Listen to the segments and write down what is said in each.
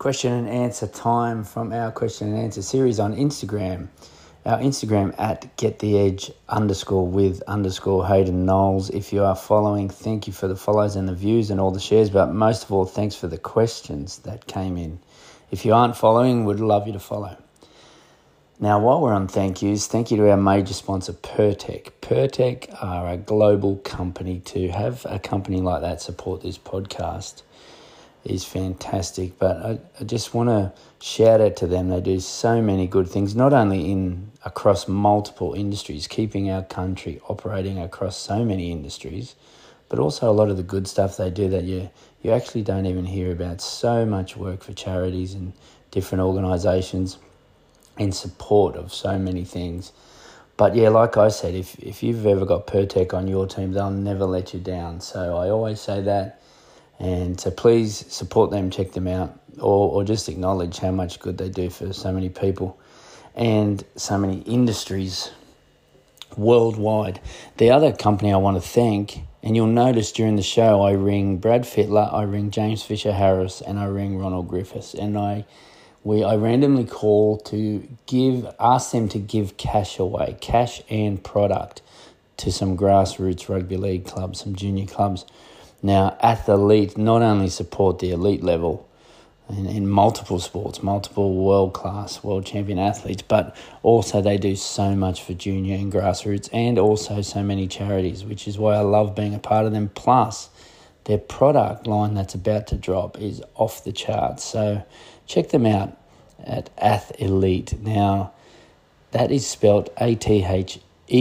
question and answer time from our question and answer series on Instagram. Our Instagram at gettheedge_with_Hayden Knowles. If you are following, thank you for the follows and the views and all the shares, but most of all, thanks for the questions that came in. If you aren't following, would love you to follow. Now, while we're on thank yous, thank you to our major sponsor, Pertec. Pertec are a global company. To have a company like that support this podcast is fantastic, but I just want to shout out to them. They do so many good things, not only across multiple industries, keeping our country operating across so many industries, but also a lot of the good stuff they do that you actually don't even hear about. So much work for charities and different organisations in support of so many things. But yeah, like I said, if you've ever got Pertec on your team, they'll never let you down. So I always say that. And so please support them, check them out, or just acknowledge how much good they do for so many people and so many industries worldwide. The other company I want to thank, and you'll notice during the show, I ring Brad Fittler, I ring James Fisher-Harris, and I ring Ronald Griffiths. And I randomly call to ask them to give cash away, cash and product, to some grassroots rugby league clubs, some junior clubs. Now, Athlete not only support the elite level in multiple sports, multiple world-class, world champion athletes, but also they do so much for junior and grassroots and also so many charities, which is why I love being a part of them. Plus, their product line that's about to drop is off the charts. So check them out at Athlete. Now, that is spelled Athelite,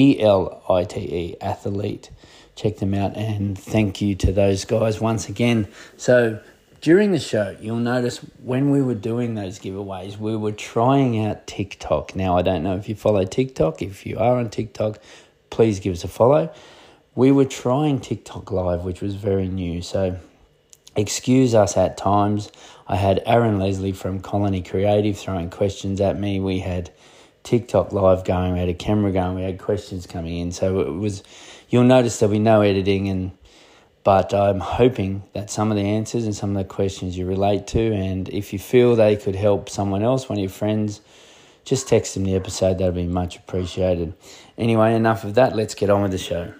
Athlete. Check them out, and thank you to those guys once again. So during the show, you'll notice when we were doing those giveaways, we were trying out TikTok. Now, I don't know if you follow TikTok. If you are on TikTok, please give us a follow. We were trying TikTok Live, which was very new, so excuse us at times. I had Aaron Leslie from Colony Creative throwing questions at me. We had TikTok Live going, we had a camera going, we had questions coming in. So it was, you'll notice there'll be no editing, but I'm hoping that some of the answers and some of the questions you relate to, and if you feel they could help someone else, one of your friends, just text them the episode. That'll be much appreciated. Anyway, enough of that. Let's get on with the show.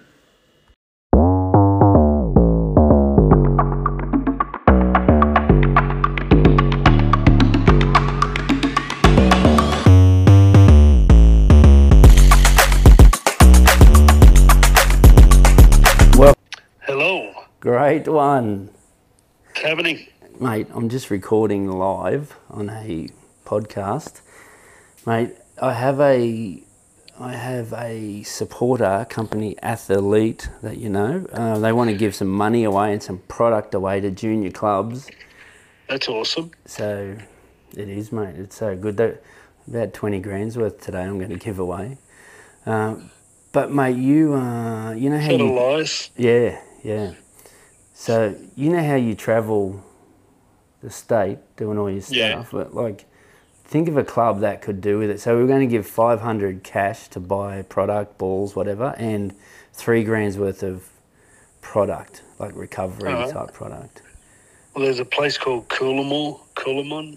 Great one. What's happening? Mate, I'm just recording live on a podcast. Mate, I have a supporter company, Athlete, that you know. They want to give some money away and some product away to junior clubs. That's awesome. So it is, mate. It's so good. About 20 grand's worth today I'm going to give away. But mate, you know how you... lies. Yeah. So, you know how you travel the state doing all your stuff? Yeah. But, think of a club that could do with it. So, we're going to give 500 cash to buy product, balls, whatever, and 3 grand's worth of product, like recovery type product. Well, there's a place called Coolamon.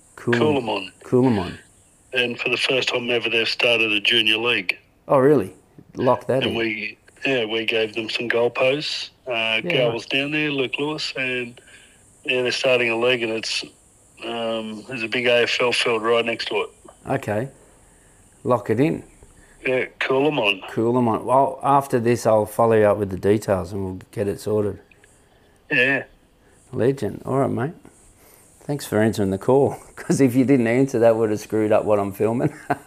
And for the first time ever, they've started a junior league. Oh, really? Lock that in. And we gave them some goalposts. Gal was down there, Luke Lewis, and they're starting a league, and it's there's a big AFL field right next to it. Okay, lock it in. Yeah, Coolamon. Well, after this, I'll follow you up with the details, and we'll get it sorted. Yeah. Legend. All right, mate. Thanks for answering the call, because if you didn't answer, that would have screwed up what I'm filming.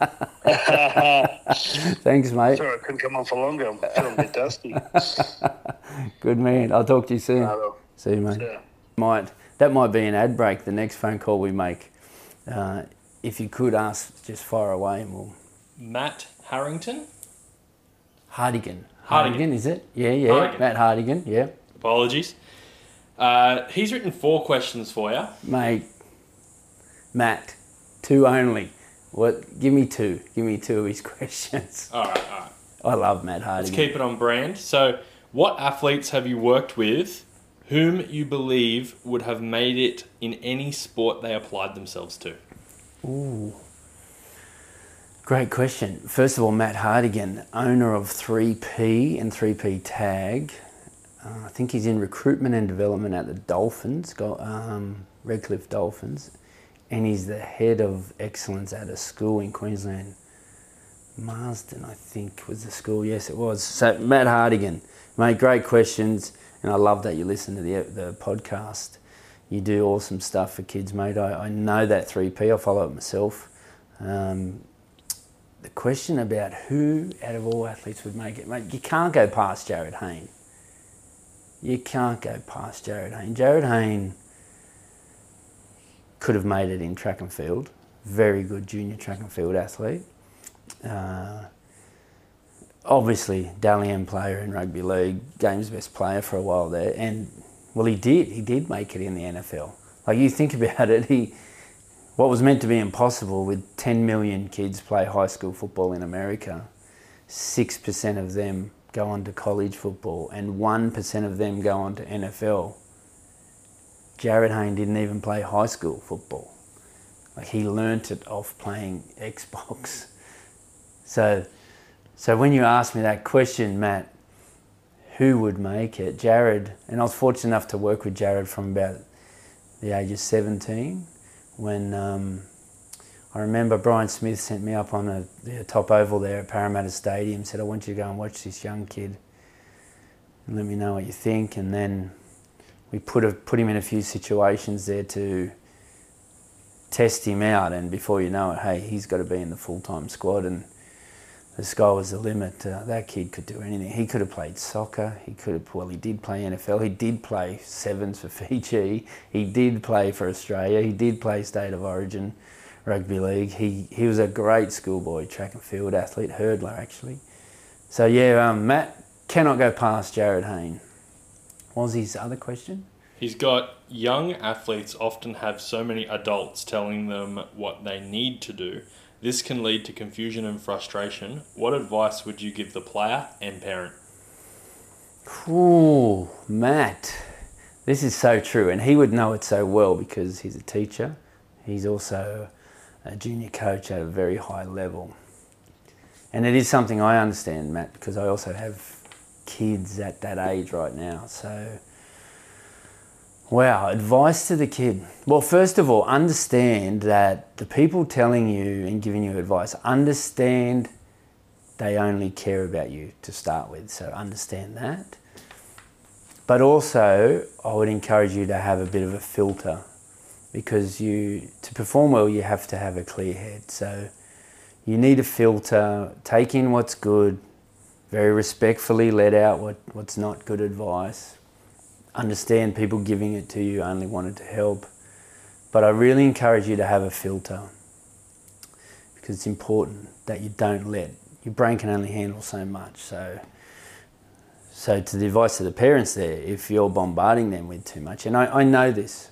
Thanks, mate. Sorry, I couldn't come on for longer. I'm feeling a bit dusty. Good man. I'll talk to you soon. See you, mate. Yeah. That might be an ad break, the next phone call we make. If you could ask, just fire away and we'll... Matt Harrington? Hardigan, is it? Yeah. Hardigan. Matt Hardigan, yeah. Apologies. He's written 4 questions for you. Mate, Matt, 2 only. What? Give me 2. Give me 2 of his questions. All right. I love Matt Hardigan. Let's keep it on brand. So, what athletes have you worked with Whom you believe would have made it in any sport they applied themselves to? Ooh. Great question. First of all, Matt Hardigan, owner of 3P and 3P Tag. I think he's in recruitment and development at the Dolphins, Redcliffe Dolphins, and he's the head of excellence at a school in Queensland. Marsden, I think, was the school. Yes, it was. So, Matt Hardigan, mate, great questions, and I love that you listen to the podcast. You do awesome stuff for kids, mate. I know that 3P. I follow it myself. The question about who out of all athletes would make it, mate, you can't go past Jared Hayne. You can't go past Jared Hayne. Jared Hayne could have made it in track and field. Very good junior track and field athlete. Obviously, Dally M player in rugby league, game's best player for a while there. And, well, he did make it in the NFL. Like, you think about it, what was meant to be impossible with 10 million kids play high school football in America, 6% of them go on to college football and 1% of them go on to NFL. Jared Hayne didn't even play high school football. Like, he learnt it off playing Xbox. So when you ask me that question, Matt, who would make it? Jared, and I was fortunate enough to work with Jared from about the age of 17. When I remember Brian Smith sent me up on the top oval there at Parramatta Stadium, said, I want you to go and watch this young kid and let me know what you think. And then we put him in a few situations there to test him out, and before you know it, hey, he's got to be in the full-time squad, and the sky was the limit. That kid could do anything. He could have played soccer. He did play NFL. He did play sevens for Fiji. He did play for Australia. He did play State of Origin rugby league. He was a great schoolboy track and field athlete, hurdler actually. So yeah, Matt cannot go past Jared Hayne. What was his other question? He's got, young athletes often have so many adults telling them what they need to do. This can lead to confusion and frustration. What advice would you give the player and parent? Ooh, Matt. This is so true, and he would know it so well because he's a teacher. He's also a junior coach at a very high level. And it is something I understand, Matt, because I also have kids at that age right now. So, wow, advice to the kid. Well, first of all, understand that the people telling you and giving you advice, understand they only care about you to start with. So understand that. But also, I would encourage you to have a bit of a filter, because to perform well, you have to have a clear head. So you need a filter, take in what's good, very respectfully let out what's not good advice. Understand people giving it to you only wanted to help. But I really encourage you to have a filter, because it's important that you don't your brain can only handle so much. So to the advice of the parents there, if you're bombarding them with too much, and I know this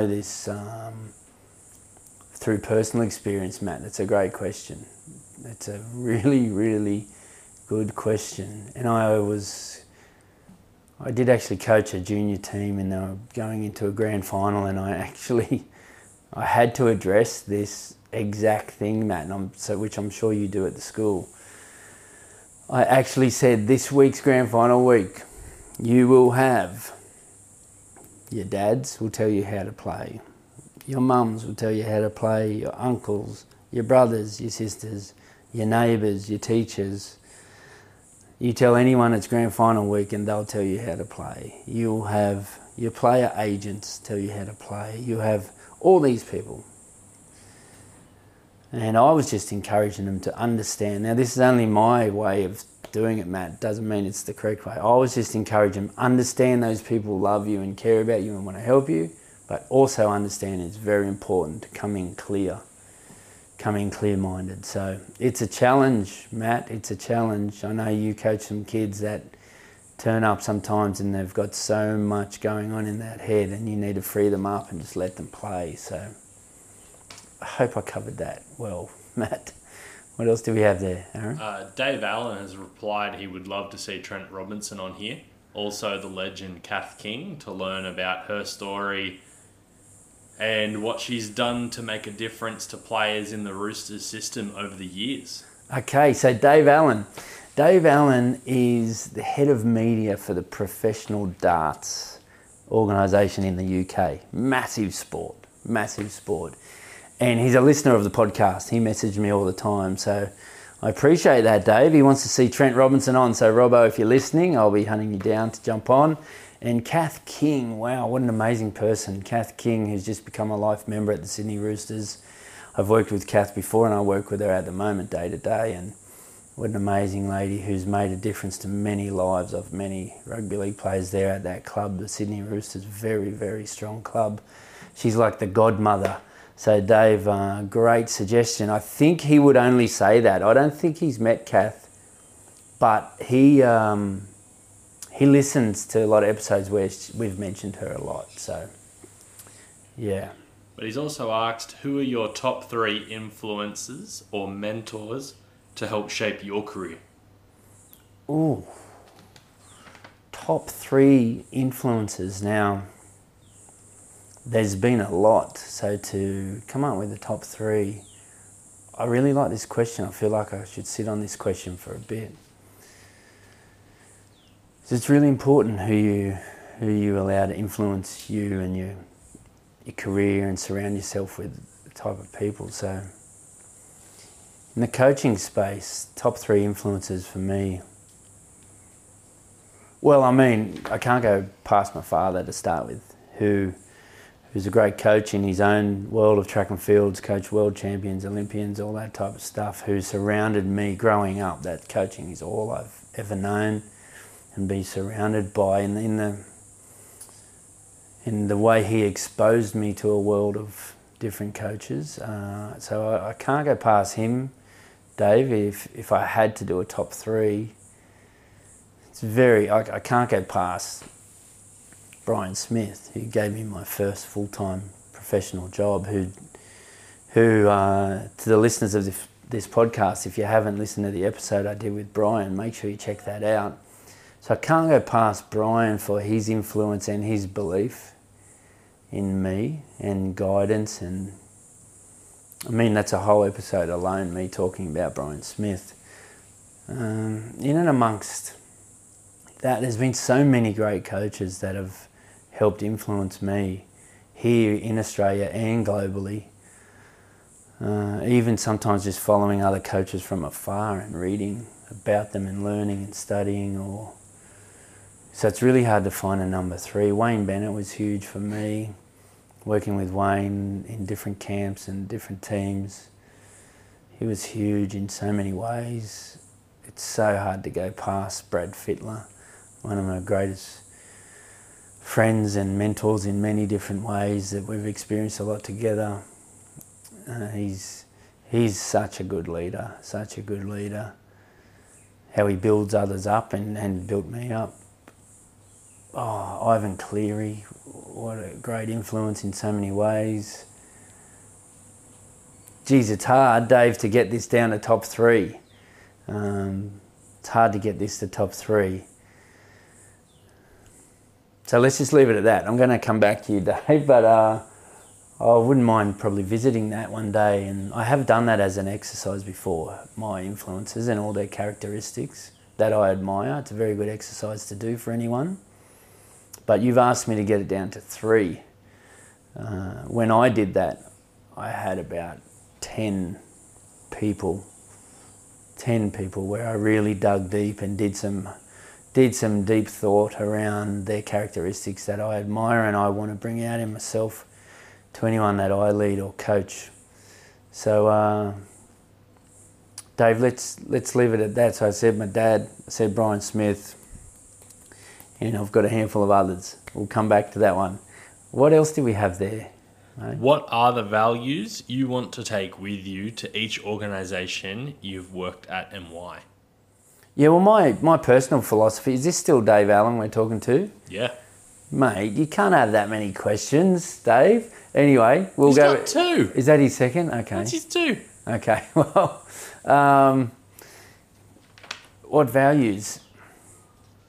through personal experience, Matt, that's a great question. It's a really, really good question. And I did actually coach a junior team, and they were going into a grand final, and I had to address this exact thing, Matt, which I'm sure you do at the school. I actually said, this week's grand final week, you will have your dads will tell you how to play, your mums will tell you how to play, your uncles, your brothers, your sisters, your neighbours, your teachers. You tell anyone it's grand final week and they'll tell you how to play. You'll have your player agents tell you how to play. You have all these people. And I was just encouraging them to understand. Now, this is only my way of doing it, Matt. Doesn't mean it's the correct way. I was just encouraging them, understand those people love you and care about you and want to help you, but also understand it's very important to come in clear-minded. So it's a challenge, Matt. It's a challenge. I know you coach some kids that turn up sometimes and they've got so much going on in that head, and you need to free them up and just let them play. So I hope I covered that well, Matt. What else do we have there, Aaron? Dave Allen has replied he would love to see Trent Robinson on here. also the legend Kath King to learn about her story and what she's done to make a difference to players in the Roosters system over the years. Okay, so Dave Allen. Dave Allen is the head of media for the Professional Darts organisation in the UK. Massive sport. And he's a listener of the podcast. He messaged me all the time, so I appreciate that, Dave. He wants to see Trent Robinson on, so Robbo, if you're listening, I'll be hunting you down to jump on. And Kath King, wow, what an amazing person. Kath King, who's just become a life member at the Sydney Roosters. I've worked with Kath before and I work with her at the moment day to day, and what an amazing lady who's made a difference to many lives of many rugby league players there at that club, the Sydney Roosters. Very, very strong club. She's like the godmother. So Dave, great suggestion. I think he would only say that. I don't think he's met Kath, but he listens to a lot of episodes where we've mentioned her a lot. So, yeah. But he's also asked, who are your top 3 influences or mentors to help shape your career? Ooh. Top 3 influences. Now, there's been a lot. So to come up with the top 3, I really like this question. I feel like I should sit on this question for a bit. So it's really important who you allow to influence you and your career, and surround yourself with the type of people. So in the coaching space, top 3 influences for me. Well, I mean, I can't go past my father to start with, who's a great coach in his own world of track and fields, coached world champions, Olympians, all that type of stuff, who surrounded me growing up. That coaching is all I've ever known and be surrounded by in the way he exposed me to a world of different coaches. So I can't go past him, Dave. If I had to do a top 3, I can't go past Brian Smith, who gave me my first full-time professional job, who to the listeners of this podcast, if you haven't listened to the episode I did with Brian, make sure you check that out. So I can't go past Brian for his influence and his belief in me and guidance, and I mean that's a whole episode alone, me talking about Brian Smith. In and amongst that, there's been so many great coaches that have helped influence me here in Australia and globally. Even sometimes just following other coaches from afar and reading about them and learning and studying. So it's really hard to find a number 3. Wayne Bennett was huge for me, working with Wayne in different camps and different teams. He was huge in so many ways. It's so hard to go past Brad Fittler, one of my greatest friends and mentors in many different ways that we've experienced a lot together. He's such a good leader, How he builds others up and built me up. Oh, Ivan Cleary, what a great influence in so many ways. Geez, it's hard, Dave, to get this down to top 3. It's hard to get this to top 3. So let's just leave it at that. I'm going to come back to you, Dave, but I wouldn't mind probably visiting that one day. And I have done that as an exercise before, my influences and all their characteristics that I admire. It's a very good exercise to do for anyone. But you've asked me to get it down to 3. When I did that, I had about 10 people where I really dug deep and did some deep thought around their characteristics that I admire and I want to bring out in myself to anyone that I lead or coach. So, Dave, let's leave it at that. So I said my dad, I said Brian Smith, and I've got a handful of others. We'll come back to that one. What else do we have there? Right? What are the values you want to take with you to each organisation you've worked at, and why? Yeah, well, my personal philosophy, is this still Dave Allen we're talking to? Yeah. Mate, you can't have that many questions, Dave. Anyway, we'll He's go... got 2. Is that his second? Okay. That's his 2. Okay, well, what values?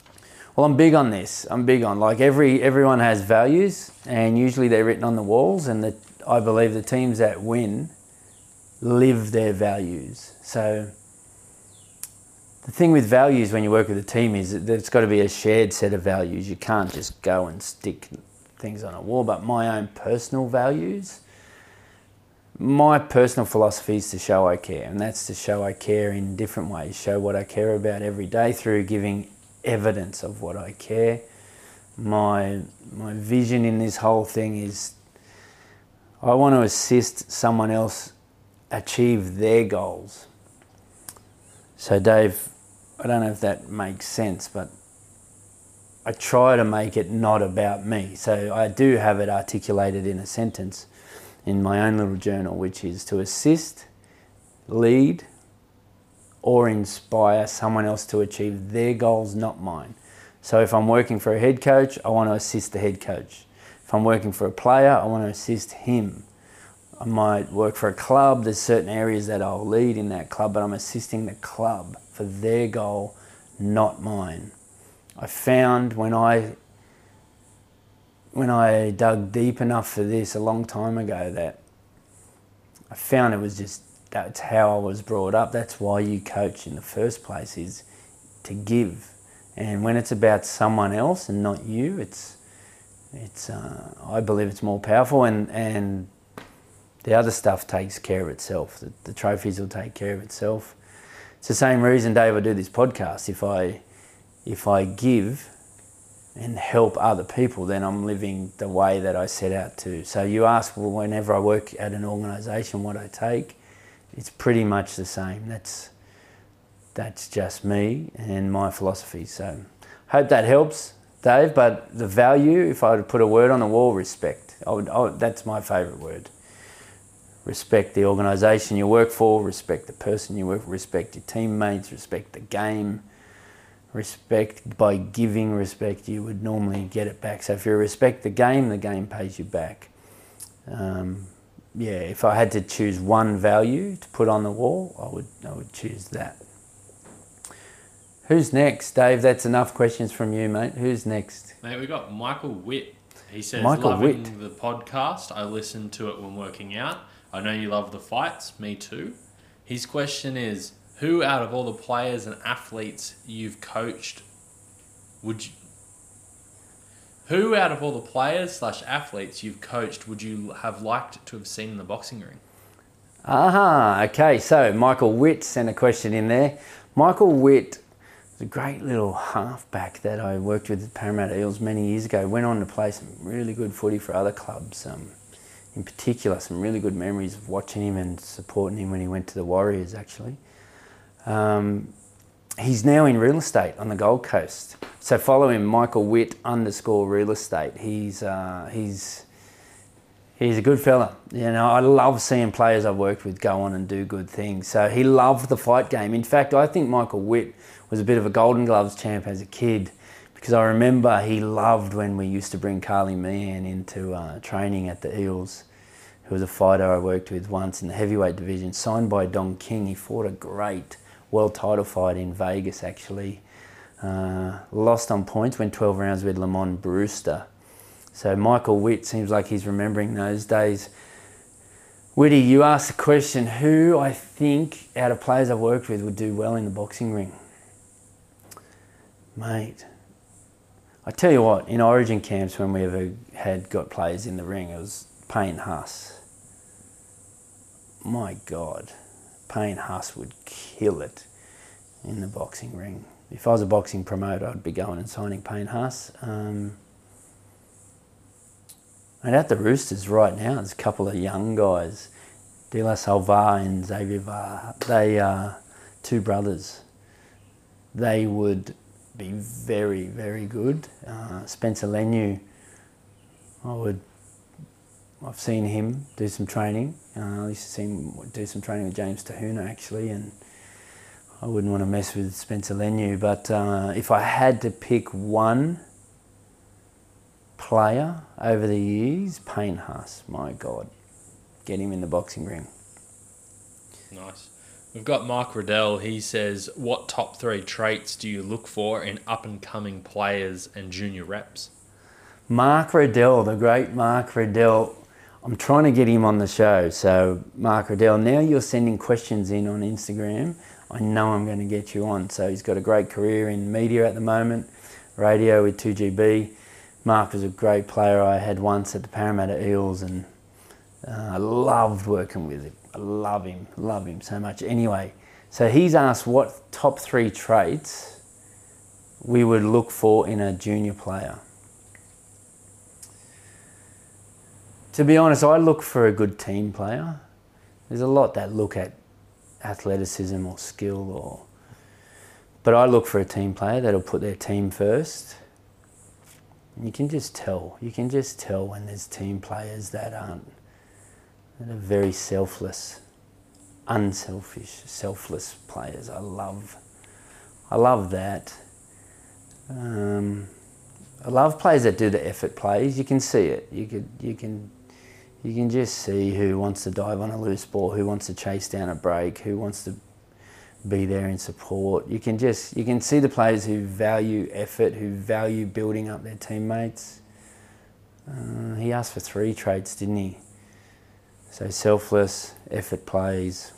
Well, I'm big on this. Like everyone has values, and usually they're written on the walls. And I believe the teams that win live their values. So the thing with values when you work with a team is that it's got to be a shared set of values. You can't just go and stick things on a wall. But my own personal values, my personal philosophy is to show I care, and that's to show I care in different ways. Show what I care about every day through giving evidence of what I care. My vision in this whole thing is I want to assist someone else achieve their goals. So Dave, I don't know if that makes sense, but I try to make it not about me. So I do have it articulated in a sentence in my own little journal, which is to assist, lead, or inspire someone else to achieve their goals, not mine. So if I'm working for a head coach, I want to assist the head coach. If I'm working for a player, I want to assist him. I might work for a club, there's certain areas that I'll lead in that club, but I'm assisting the club for their goal, not mine. I found when I dug deep enough for this a long time ago that I found it was just, that's how I was brought up. That's why you coach in the first place, is to give. And when it's about someone else and not you, I believe it's more powerful, and the other stuff takes care of itself. The trophies will take care of itself. It's the same reason, Dave, I do this podcast. If I give and help other people, then I'm living the way that I set out to. So you ask, well, whenever I work at an organisation, what I take, it's pretty much the same. That's just me and my philosophy. So hope that helps, Dave. But the value, if I were to put a word on the wall, respect. That's my favourite word. Respect the organisation you work for, respect the person you work for, respect your teammates, respect the game. Respect, by giving respect, you would normally get it back. So if you respect the game pays you back. If I had to choose one value to put on the wall, I would choose that. Who's next, Dave? That's enough questions from you, mate. Who's next? Mate, we got Michael Witt. He says, Michael loving Witt. the podcast. I listen to it when working out. I know you love the fights. Me too. His question is, who out of all the players and athletes you've coached who out of all the players/athletes you've coached would you have liked to have seen in the boxing ring? Okay. So Michael Witt sent a question in there. Michael Witt was a great little halfback that I worked with at Parramatta Eels many years ago. Went on to play some really good footy for other clubs. In particular, some really good memories of watching him and supporting him when he went to the Warriors, actually. He's now in real estate on the Gold Coast. So follow him, Michael Witt _real estate. He's a good fella. You know, I love seeing players I've worked with go on and do good things. So he loved the fight game. In fact, I think Michael Witt was a bit of a Golden Gloves champ as a kid, because I remember he loved when we used to bring Carly Meehan into training at the Eels, who was a fighter I worked with once in the heavyweight division, signed by Don King. He fought a great world title fight in Vegas, actually. Lost on points, went 12 rounds with Lamont Brewster. So Michael Witt seems like he's remembering those days. Witty, you asked the question, who I think out of players I've worked with would do well in the boxing ring? Mate, I tell you what, in Origin camps when we ever got players in the ring, it was Payne Haas. My God, Payne Haas would kill it in the boxing ring. If I was a boxing promoter, I'd be going and signing Payne Haas. And at the Roosters right now, there's a couple of young guys, De La Salva and Xavier Var. They are two brothers. They would be very, very good. Spencer Leniu, I've seen him do some training. I used to see him do some training with James Tahuna, actually, and I wouldn't want to mess with Spencer Leniu. But if I had to pick one player over the years, Payne Haas, my God. Get him in the boxing ring. Nice. We've got Mark Riddell. He says, what top 3 traits do you look for in up-and-coming players and junior reps? Mark Riddell, the great Mark Riddell. I'm trying to get him on the show. So, Mark Riddell, now you're sending questions in on Instagram. I know I'm going to get you on. So, he's got a great career in media at the moment, radio with 2GB. Mark was a great player I had once at the Parramatta Eels, and I loved working with him. I love him so much. Anyway, so he's asked what top 3 traits we would look for in a junior player. To be honest, I look for a good team player. There's a lot that look at athleticism or skill, but I look for a team player that'll put their team first. You can just tell. You can just tell when there's team players that are very selfless, unselfish, selfless players. I love that. I love players that do the effort plays. You can see it. You can just see who wants to dive on a loose ball, who wants to chase down a break, who wants to be there in support. You can see the players who value effort, who value building up their teammates. He asked for 3 traits, didn't he? So selfless, effort plays.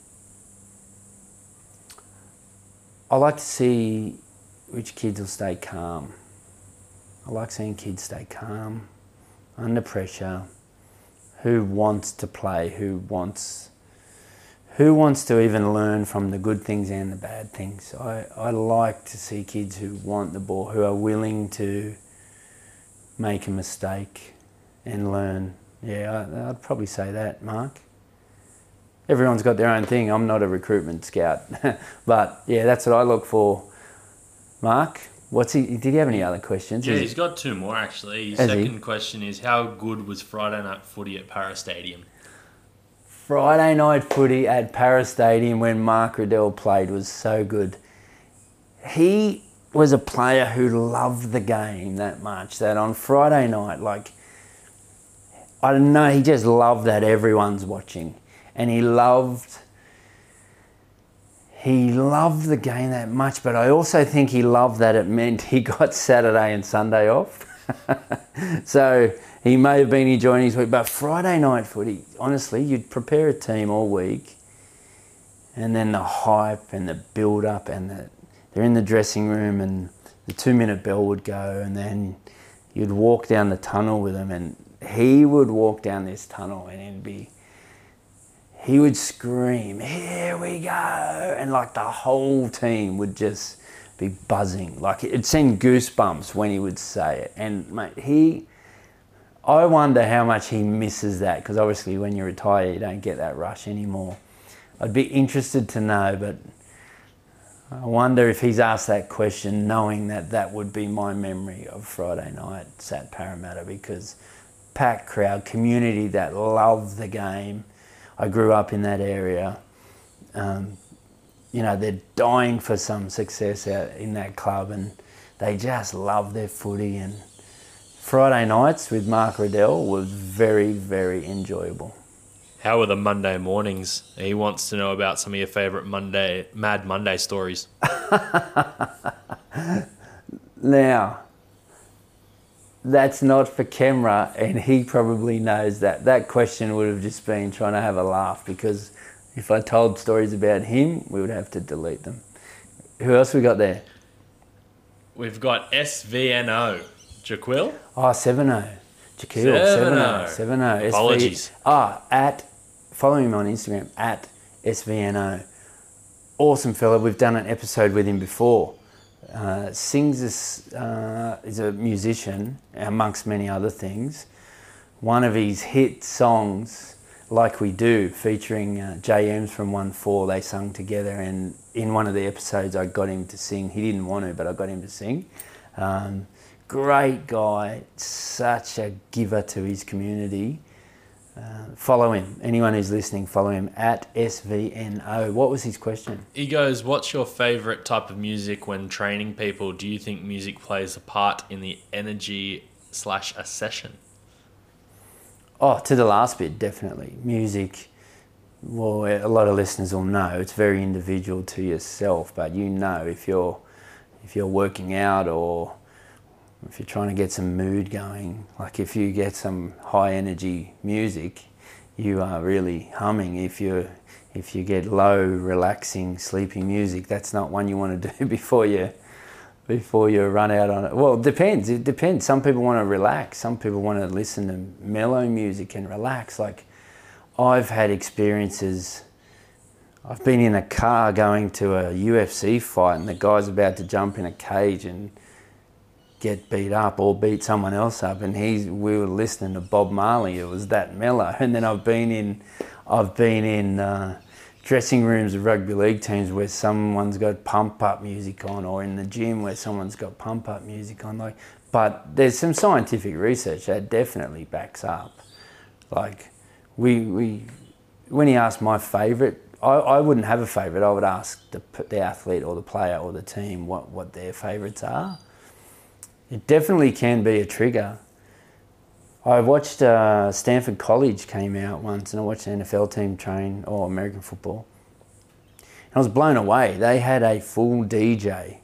I like to see which kids will stay calm. I like seeing kids stay calm, under pressure, who wants to play, who wants to even learn from the good things and the bad things. I like to see kids who want the ball, who are willing to make a mistake and learn. Yeah, I'd probably say that, Mark. Everyone's got their own thing. I'm not a recruitment scout. But, yeah, that's what I look for. Mark, did he have any other questions? Yeah, he's got 2 more, actually. His second question is, how good was Friday night footy at Para Stadium? Friday night footy at Para Stadium when Mark Riddell played was so good. He was a player who loved the game that much, that on Friday night, I don't know, he just loved that everyone's watching. And he loved the game that much, but I also think he loved that it meant he got Saturday and Sunday off. So he may have been enjoying his week, but Friday night footy, honestly, you'd prepare a team all week, and then the hype and the build-up, and they're in the dressing room, and the 2-minute bell would go, and then you'd walk down the tunnel with him, and he would walk down this tunnel, and he would scream, "Here we go!" And the whole team would just be buzzing. It'd send goosebumps when he would say it. And mate, I wonder how much he misses that, because obviously when you retire, you don't get that rush anymore. I'd be interested to know, but I wonder if he's asked that question knowing that that would be my memory of Friday nights at Parramatta, because packed crowd, community that loved the game. I grew up in that area. They're dying for some success out in that club, and they just love their footy. And Friday nights with Mark Riddell was very, very enjoyable. How were the Monday mornings? He wants to know about some of your favourite Mad Monday stories. Now, that's not for camera, and he probably knows that. That question would have just been trying to have a laugh, because if I told stories about him, we would have to delete them. Who else we got there? We've got SVNO. Jaquil? Oh, 7-0. Jaquil, 7-0. Apologies. Follow him on Instagram, at SVNO. Awesome fella. We've done an episode with him before. Sings is a musician, amongst many other things. One of his hit songs, Like We Do, featuring JMs from 1-4, they sung together, and in one of the episodes I got him to sing. He didn't want to, but I got him to sing. Great guy, such a giver to his community. Follow him. Anyone who's listening, follow him at SVNO. What was his question? He goes, what's your favourite type of music when training people? Do you think music plays a part in the energy/a session? Oh, to the last bit, definitely. Music Well, a lot of listeners will know it's very individual to yourself, but you know if you're working out or if you're trying to get some mood going, like if you get some high energy music, you are really humming. If you get low, relaxing, sleepy music, that's not one you want to do before you run out on it. Well, it depends. Some people want to relax. Some people want to listen to mellow music and relax. Like I've had experiences. I've been in a car going to a UFC fight and the guy's about to jump in a cage and get beat up or beat someone else up, and we were listening to Bob Marley. It was that mellow. And then I've been in dressing rooms of rugby league teams where someone's got pump up music on, or in the gym where someone's got pump up music on. But there's some scientific research that definitely backs up. Like when he asked my favourite, I wouldn't have a favourite. I would ask the athlete or the player or the team what their favourites are. It definitely can be a trigger. I watched Stanford College came out once, and I watched the NFL team train, or American football. And I was blown away. They had a full DJ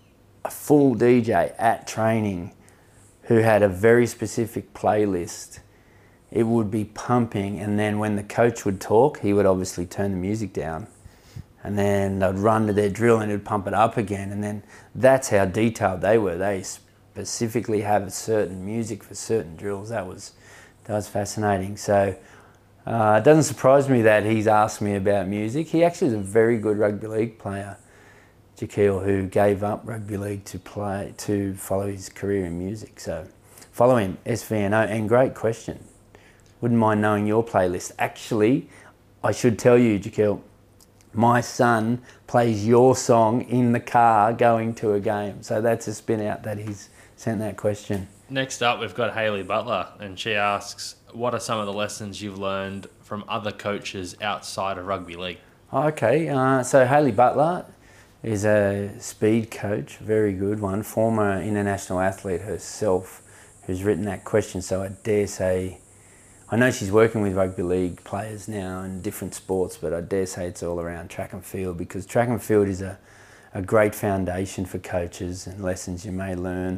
at training who had a very specific playlist. It would be pumping, and then when the coach would talk, he would obviously turn the music down. And then they'd run to their drill and he'd pump it up again. And then that's how detailed they were. They specifically have a certain music for certain drills. That was fascinating. So it doesn't surprise me that he's asked me about music. He actually is a very good rugby league player, Jaquil, who gave up rugby league to follow his career in music. So follow him, SVNO. And great question. Wouldn't mind knowing your playlist. Actually, I should tell you, Jaquil, my son plays your song in the car going to a game. So that's a spin out that he's sent that question. Next up, we've got Hayley Butler, and she asks, what are some of the lessons you've learned from other coaches outside of rugby league? Okay, so Hayley Butler is a speed coach, very good one, former international athlete herself, who's written that question. So I dare say, I know she's working with rugby league players now in different sports, but I dare say it's all around track and field, because track and field is a great foundation for coaches and lessons you may learn.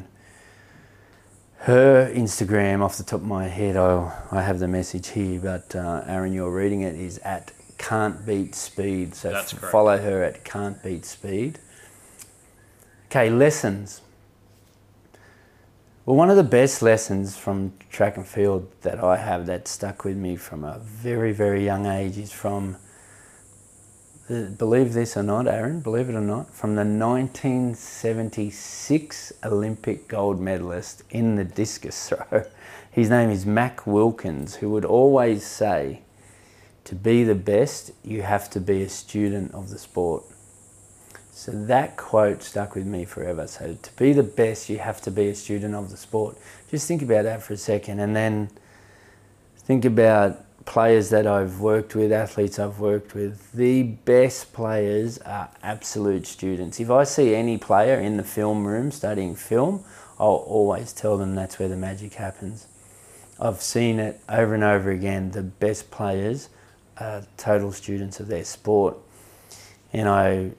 Her Instagram, off the top of my head, I have the message here, but Aaron, you're reading it, is at Can't Beat Speed. So that's correct. Follow her at Can't Beat Speed. Okay, lessons. Well, one of the best lessons from track and field that I have that stuck with me from a very, very young age is from, believe this or not, Aaron, believe it or not, from the 1976 Olympic gold medalist in the discus throw. His name is Mac Wilkins, who would always say, to be the best, you have to be a student of the sport. So that quote stuck with me forever. So to be the best, you have to be a student of the sport. Just think about that for a second, and then think about players that I've worked with, athletes I've worked with. The best players are absolute students. If I see any player in the film room studying film, I'll always tell them that's where the magic happens. I've seen it over and over again. The best players are total students of their sport. And I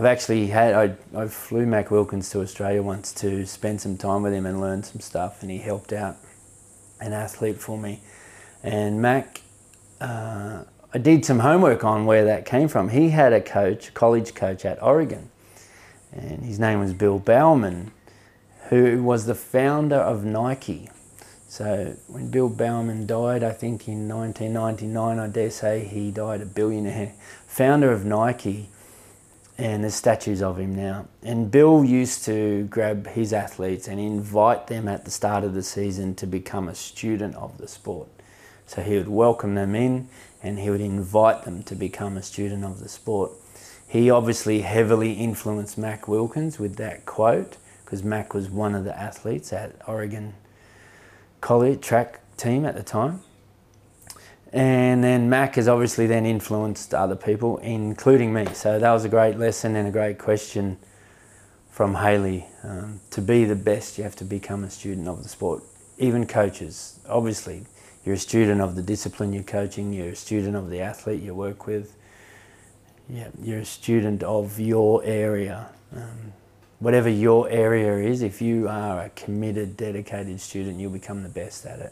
flew Mac Wilkins to Australia once to spend some time with him and learn some stuff, and he helped out an athlete for me. And Mac, I did some homework on where that came from. He had a college coach at Oregon, and his name was Bill Bowerman, who was the founder of Nike. So when Bill Bowerman died, I think in 1999, I dare say he died a billionaire, founder of Nike. And there's statues of him now. And Bill used to grab his athletes and invite them at the start of the season to become a student of the sport. So he would welcome them in and he would invite them to become a student of the sport. He obviously heavily influenced Mac Wilkins with that quote, because Mac was one of the athletes at Oregon College track team at the time. And then Mac has obviously then influenced other people, including me. So that was a great lesson and a great question from Hayley. To be the best, you have to become a student of the sport. Even coaches, obviously, You're a student of the discipline you're coaching. You're a student of the athlete you work with. Yeah, you're a student of your area. Whatever your area is, if you are a committed, dedicated student, you'll become the best at it.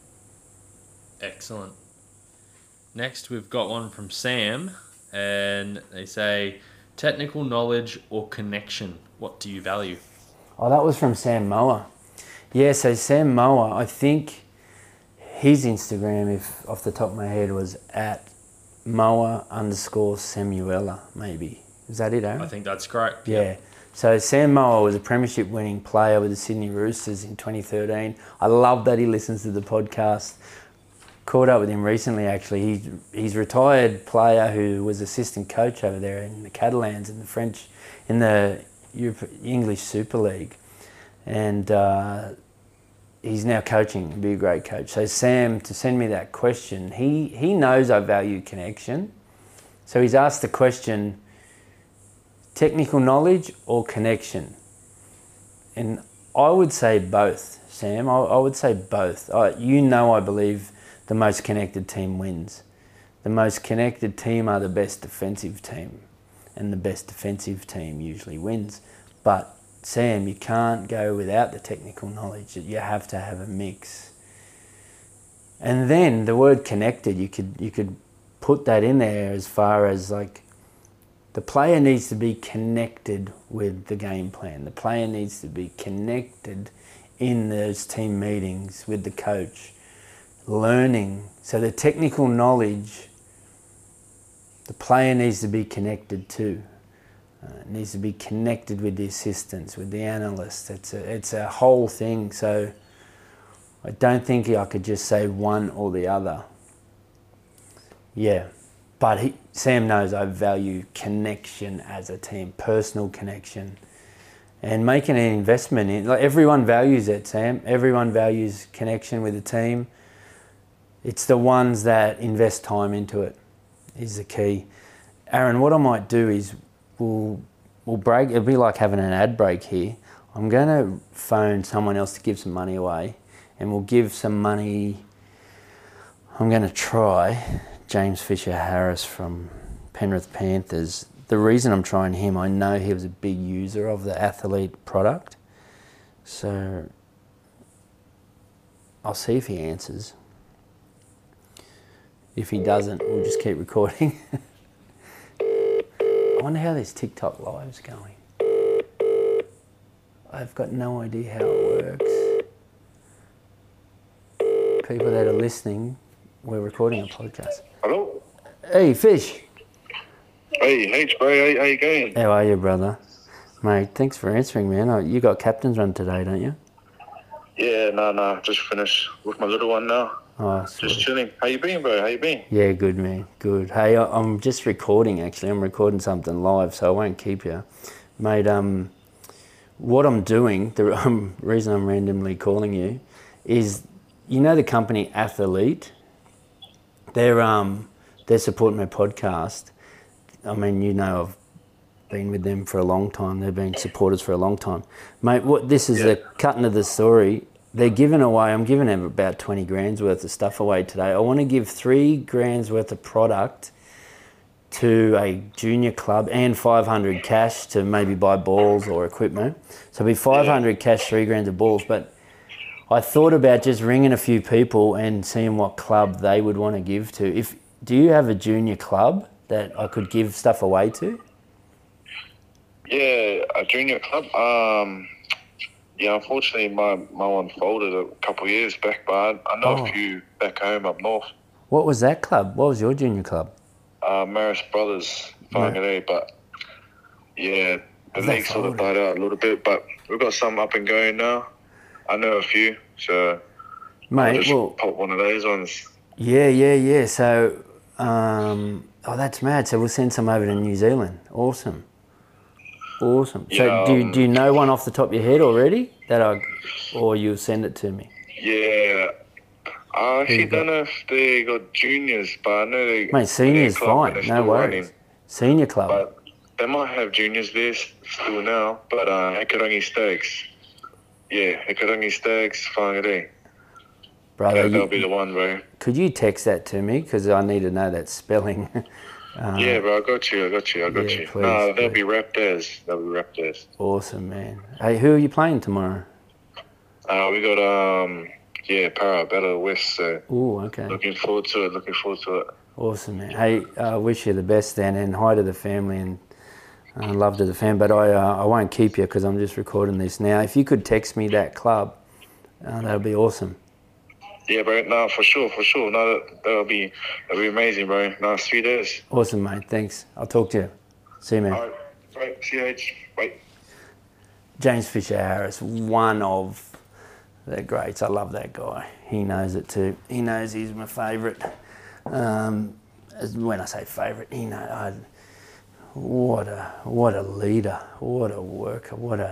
Excellent. Next, we've got one from Sam, and they say, technical knowledge or connection, what do you value? Oh, that was from Sam Moa. Yeah, so Sam Moa, I think his Instagram, if off the top of my head, was at Moa_Samuela, maybe. Is that it, Aaron? I think that's correct. Yeah. So Sam Moa was a premiership winning player with the Sydney Roosters in 2013. I love that he listens to the podcast. Caught up with him recently, actually. He's a retired player who was assistant coach over there in the Catalans in the English Super League. And he's now coaching, he'll be a great coach. So Sam, to send me that question, he knows I value connection. So he's asked the question, technical knowledge or connection? And I would say both, Sam. I would say both. I believe the most connected team wins. The most connected team are the best defensive team, and the best defensive team usually wins. But Sam, you can't go without the technical knowledge. You have to have a mix. And then the word connected, you could put that in there as far as like the player needs to be connected with the game plan. The player needs to be connected in those team meetings with the coach, learning. So the technical knowledge, the player needs to be connected to. It needs to be connected with the assistants, with the analysts. It's a whole thing. So I don't think I could just say one or the other. Yeah, but Sam knows I value connection as a team, personal connection, and making an investment in. Like everyone values it, Sam. Everyone values connection with the team. It's the ones that invest time into it is the key. Aaron, what I might do is we'll break. It'll be like having an ad break here. I'm going to phone someone else to give some money away, and we'll give some money. I'm going to try James Fisher-Harris from Penrith Panthers. The reason I'm trying him, I know he was a big user of the Athlete product. So I'll see if he answers. If he doesn't, we'll just keep recording. I wonder how this TikTok live's going. I've got no idea how it works. People that are listening, we're recording a podcast. Hello? Hey, Fish. Hey, H, bro. How you going? How are you, brother? Mate, thanks for answering, man. You got captain's run today, don't you? Yeah, no. Just finished with my little one now. Oh, sweet. Just chilling. How you been, bro? How you been? Yeah, good, man. Good. Hey, I'm just recording, actually. I'm recording something live, so I won't keep you. Mate, what I'm doing, the reason I'm randomly calling you, is, you know the company Athlete? They're supporting my podcast. I mean, you know, I've been with them for a long time. They've been supporters for a long time. Mate, this is the cutting of the story. They're giving away, I'm giving them about 20 grand's worth of stuff away today. I want to give 3 grand's worth of product to a junior club and 500 cash to maybe buy balls or equipment. So it'll be 500 cash, 3 grand of balls. But I thought about just ringing a few people and seeing what club they would want to give to. Do you have a junior club that I could give stuff away to? Yeah, a junior club. Yeah, unfortunately, my one folded a couple of years back, but I know a few back home up north. What was that club? What was your junior club? Marist Brothers, Whangarei, but yeah, the league sort of died out a little bit, but we've got some up and going now. I know a few, so Mate, I'll just pop one of those ones. Yeah. So, that's mad. So we'll send some over to New Zealand. Awesome. So Yeah, do you know one off the top of your head already or you'll send it to me? Yeah. I actually don't know if they got juniors, but I know they... Mate, senior's fine. No worries. Running. Senior club. But they might have juniors there still now, but Hikarangi Stags. Yeah, Hikarangi Stags, Whangarei. Brother, That'll be the one, bro. could you text that to me? Because I need to know that spelling. Yeah, bro, I got you. yeah, No, please, they'll please. be Raptors. Awesome, man. Hey, who are you playing tomorrow? We got, Para, Battle West, so Oh, okay. looking forward to it. Awesome, man. Hey, I wish you the best then, and hi to the family and love to the fam. But I won't keep you because I'm just recording this now. If you could text me that club, that would be awesome. Yeah, bro. No, for sure. No, that'll be amazing, bro. No, sweet as. Awesome, mate. Thanks. I'll talk to you. See you, man. All right, CH. Bye. James Fisher-Harris, one of the greats. I love that guy. He knows it too. He knows he's my favourite. When I say favourite, what a leader, what a worker,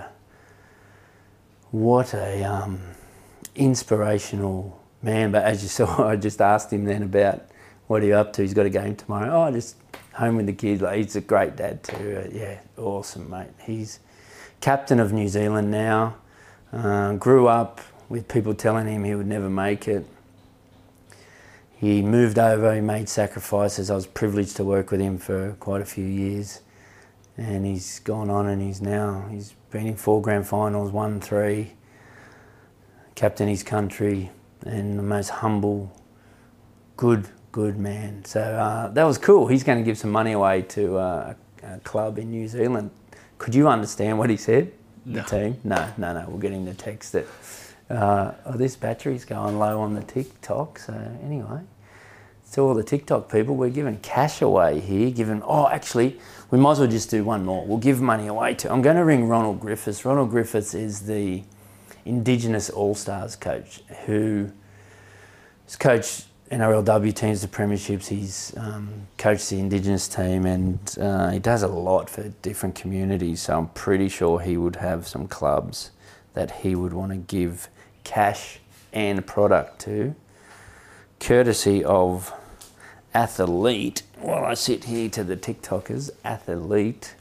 what a inspirational man. But as you saw, I just asked him then about what are you up to. He's got a game tomorrow. Oh, just home with the kids. Like, he's a great dad too. Yeah, awesome, mate. He's captain of New Zealand now. Grew up with people telling him he would never make it. He moved over, he made sacrifices. I was privileged to work with him for quite a few years. And he's gone on and he's been in 4 grand finals, won 3, captained his country, and the most humble, good man. So that was cool. He's going to give some money away to a club in New Zealand. Could you understand what he said? No. The team? No. We'll get him to text it. This battery's going low on the TikTok. So anyway, to all the TikTok people, we're giving cash away here. Actually, we might as well just do one more. We'll give money away to. I'm going to ring Ronald Griffiths. Ronald Griffiths is the Indigenous All-Stars coach who has coached NRLW teams to premierships. He's coached the Indigenous team, and he does a lot for different communities. So I'm pretty sure he would have some clubs that he would want to give cash and product to, courtesy of Athlete. While I sit here to the TikTokers, Athlete.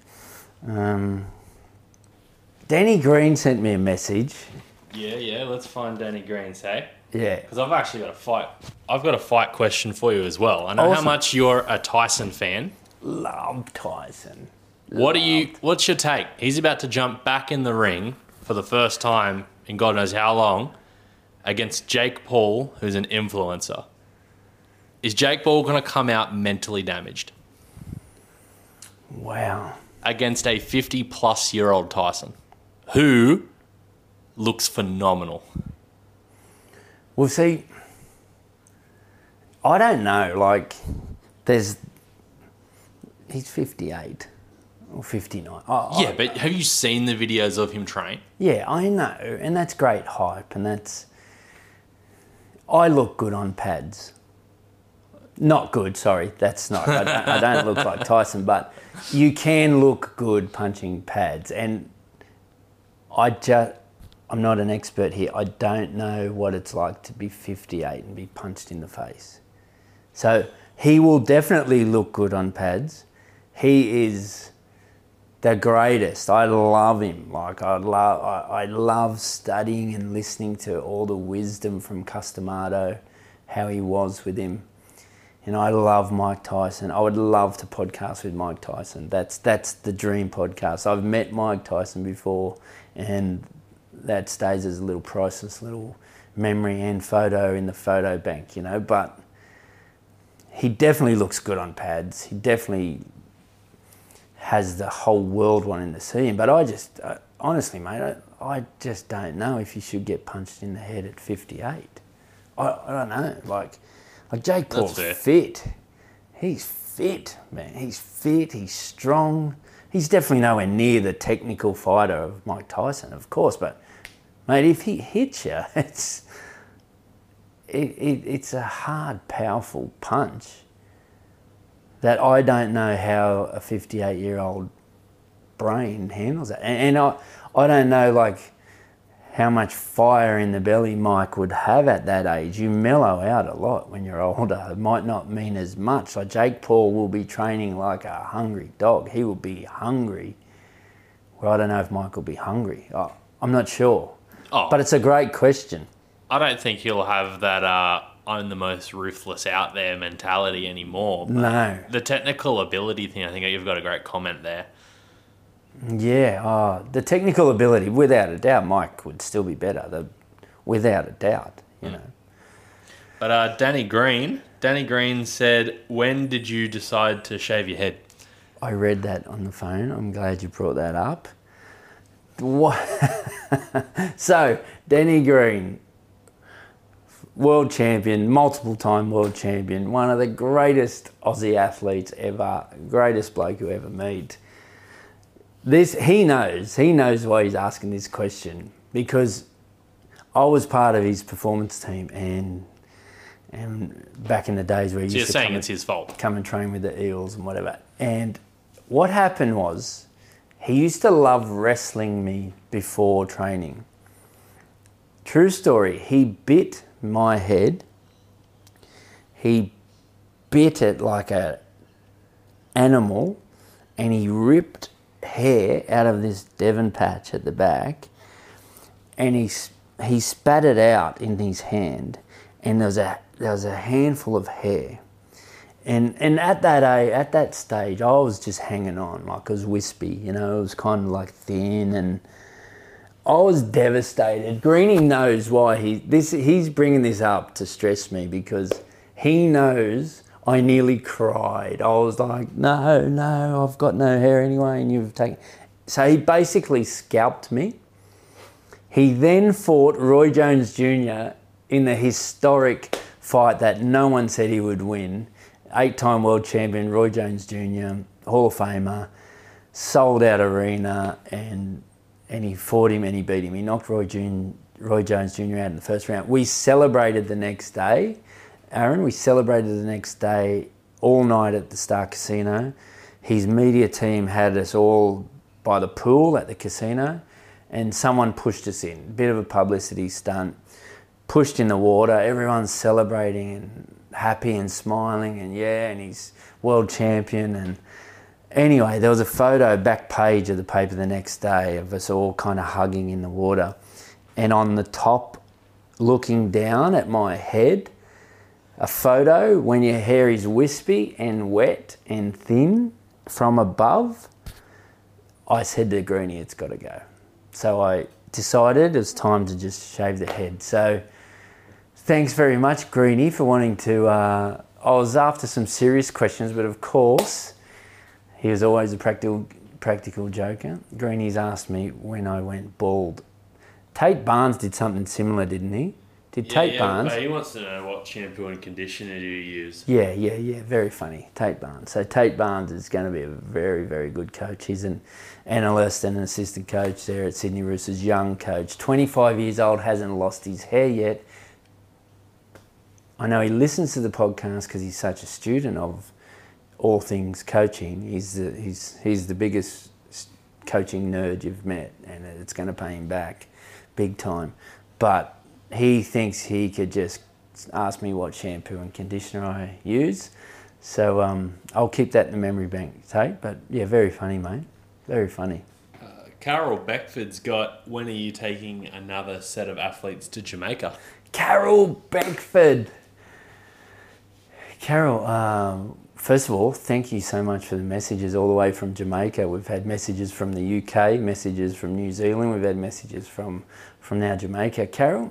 Danny Green sent me a message. Yeah, let's find Danny Green's, hey? Yeah. Because I've actually got a fight. I've got a fight question for you as well. I know how Awesome. much you're a Tyson fan. Love Tyson. What's your take? He's about to jump back in the ring for the first time in God knows how long against Jake Paul, who's an influencer. Is Jake Paul going to come out mentally damaged Wow. against a 50-plus-year-old Tyson, who looks phenomenal? Well, see, I don't know. Like, he's 58 or 59. Yeah, but have you seen the videos of him train? Yeah, I know, and that's great hype, and I look good on pads. Not good, sorry, that's not. I don't look like Tyson, but you can look good punching pads, and I'm not an expert here. I don't know what it's like to be 58 and be punched in the face. So he will definitely look good on pads. He is the greatest. I love him. Like, I love studying and listening to all the wisdom from Customato, how he was with him. And I love Mike Tyson. I would love to podcast with Mike Tyson. That's the dream podcast. I've met Mike Tyson before, and that stays as a little priceless little memory and photo in the photo bank, But he definitely looks good on pads. He definitely has the whole world wanting to see him. But honestly, mate, I just don't know if you should get punched in the head at 58. I don't know. Like Jake Paul's fit. He's fit, man. He's fit. He's strong. He's definitely nowhere near the technical fighter of Mike Tyson, of course. But, mate, if he hits you, it's a hard, powerful punch that I don't know how a 58-year-old brain handles that. And I don't know, like, how much fire in the belly Mike would have at that age. You mellow out a lot when you're older. It might not mean as much. Like, Jake Paul will be training like a hungry dog. He will be hungry. Well, I don't know if Mike will be hungry. I'm not sure. Oh. But it's a great question. I don't think he'll have that I'm the most ruthless out there mentality anymore. No. The technical ability thing, I think you've got a great comment there. Yeah, the technical ability, without a doubt, Mike would still be better. Without a doubt, you know. But Danny Green said, when did you decide to shave your head? I read that on the phone. I'm glad you brought that up. What? So, Danny Green, world champion, multiple-time world champion, one of the greatest Aussie athletes ever, greatest bloke you ever meet. He knows why he's asking this question, because I was part of his performance team and back in the days where he used to it's his fault. Come and train with the Eels and whatever. And what happened was, he used to love wrestling me before training. True story, he bit my head. He bit it like an animal, and he ripped hair out of this Devon patch at the back, and he spat it out in his hand, and there was a handful of hair. And at that stage, I was just hanging on, like it was wispy, you know, it was kind of like thin, and I was devastated. Greenie knows why he's bringing this up to stress me, because he knows I nearly cried. I was like, no, I've got no hair anyway, and you've taken... So he basically scalped me. He then fought Roy Jones Jr. in the historic fight that no one said he would win. 8-time world champion, Roy Jones Jr., Hall of Famer, sold out arena, and he fought him and he beat him. He knocked Roy Jones Jr. out in the first round. We celebrated the next day, Aaron. We celebrated the next day all night at the Star Casino. His media team had us all by the pool at the casino, and someone pushed us in. Bit of a publicity stunt. Pushed in the water. Everyone's celebrating and happy and smiling, and he's world champion. And anyway, there was a photo, back page of the paper the next day, of us all kind of hugging in the water. And on the top, looking down at my head, a photo when your hair is wispy and wet and thin from above. I said to Greenie, it's got to go. So I decided it was time to just shave the head. So thanks very much, Greenie, for wanting to... I was after some serious questions, but of course, he was always a practical joker. Greenie's asked me when I went bald. Tate Barnes did something similar, didn't he? Tate Barnes... He wants to know what shampoo and conditioner do you use. Yeah. Very funny. Tate Barnes. So Tate Barnes is going to be a very, very good coach. He's an analyst and an assistant coach there at Sydney Roosters, young coach. 25 years old, hasn't lost his hair yet. I know he listens to the podcast because he's such a student of all things coaching. He's the biggest coaching nerd you've met, and it's going to pay him back big time. But he thinks he could just ask me what shampoo and conditioner I use. So I'll keep that in the memory bank, Tate. But yeah, very funny, mate. Very funny. Carol Beckford's got, when are you taking another set of athletes to Jamaica? Carol Beckford. Carol, first of all, thank you so much for the messages all the way from Jamaica. We've had messages from the UK, messages from New Zealand. We've had messages from now Jamaica. Carol,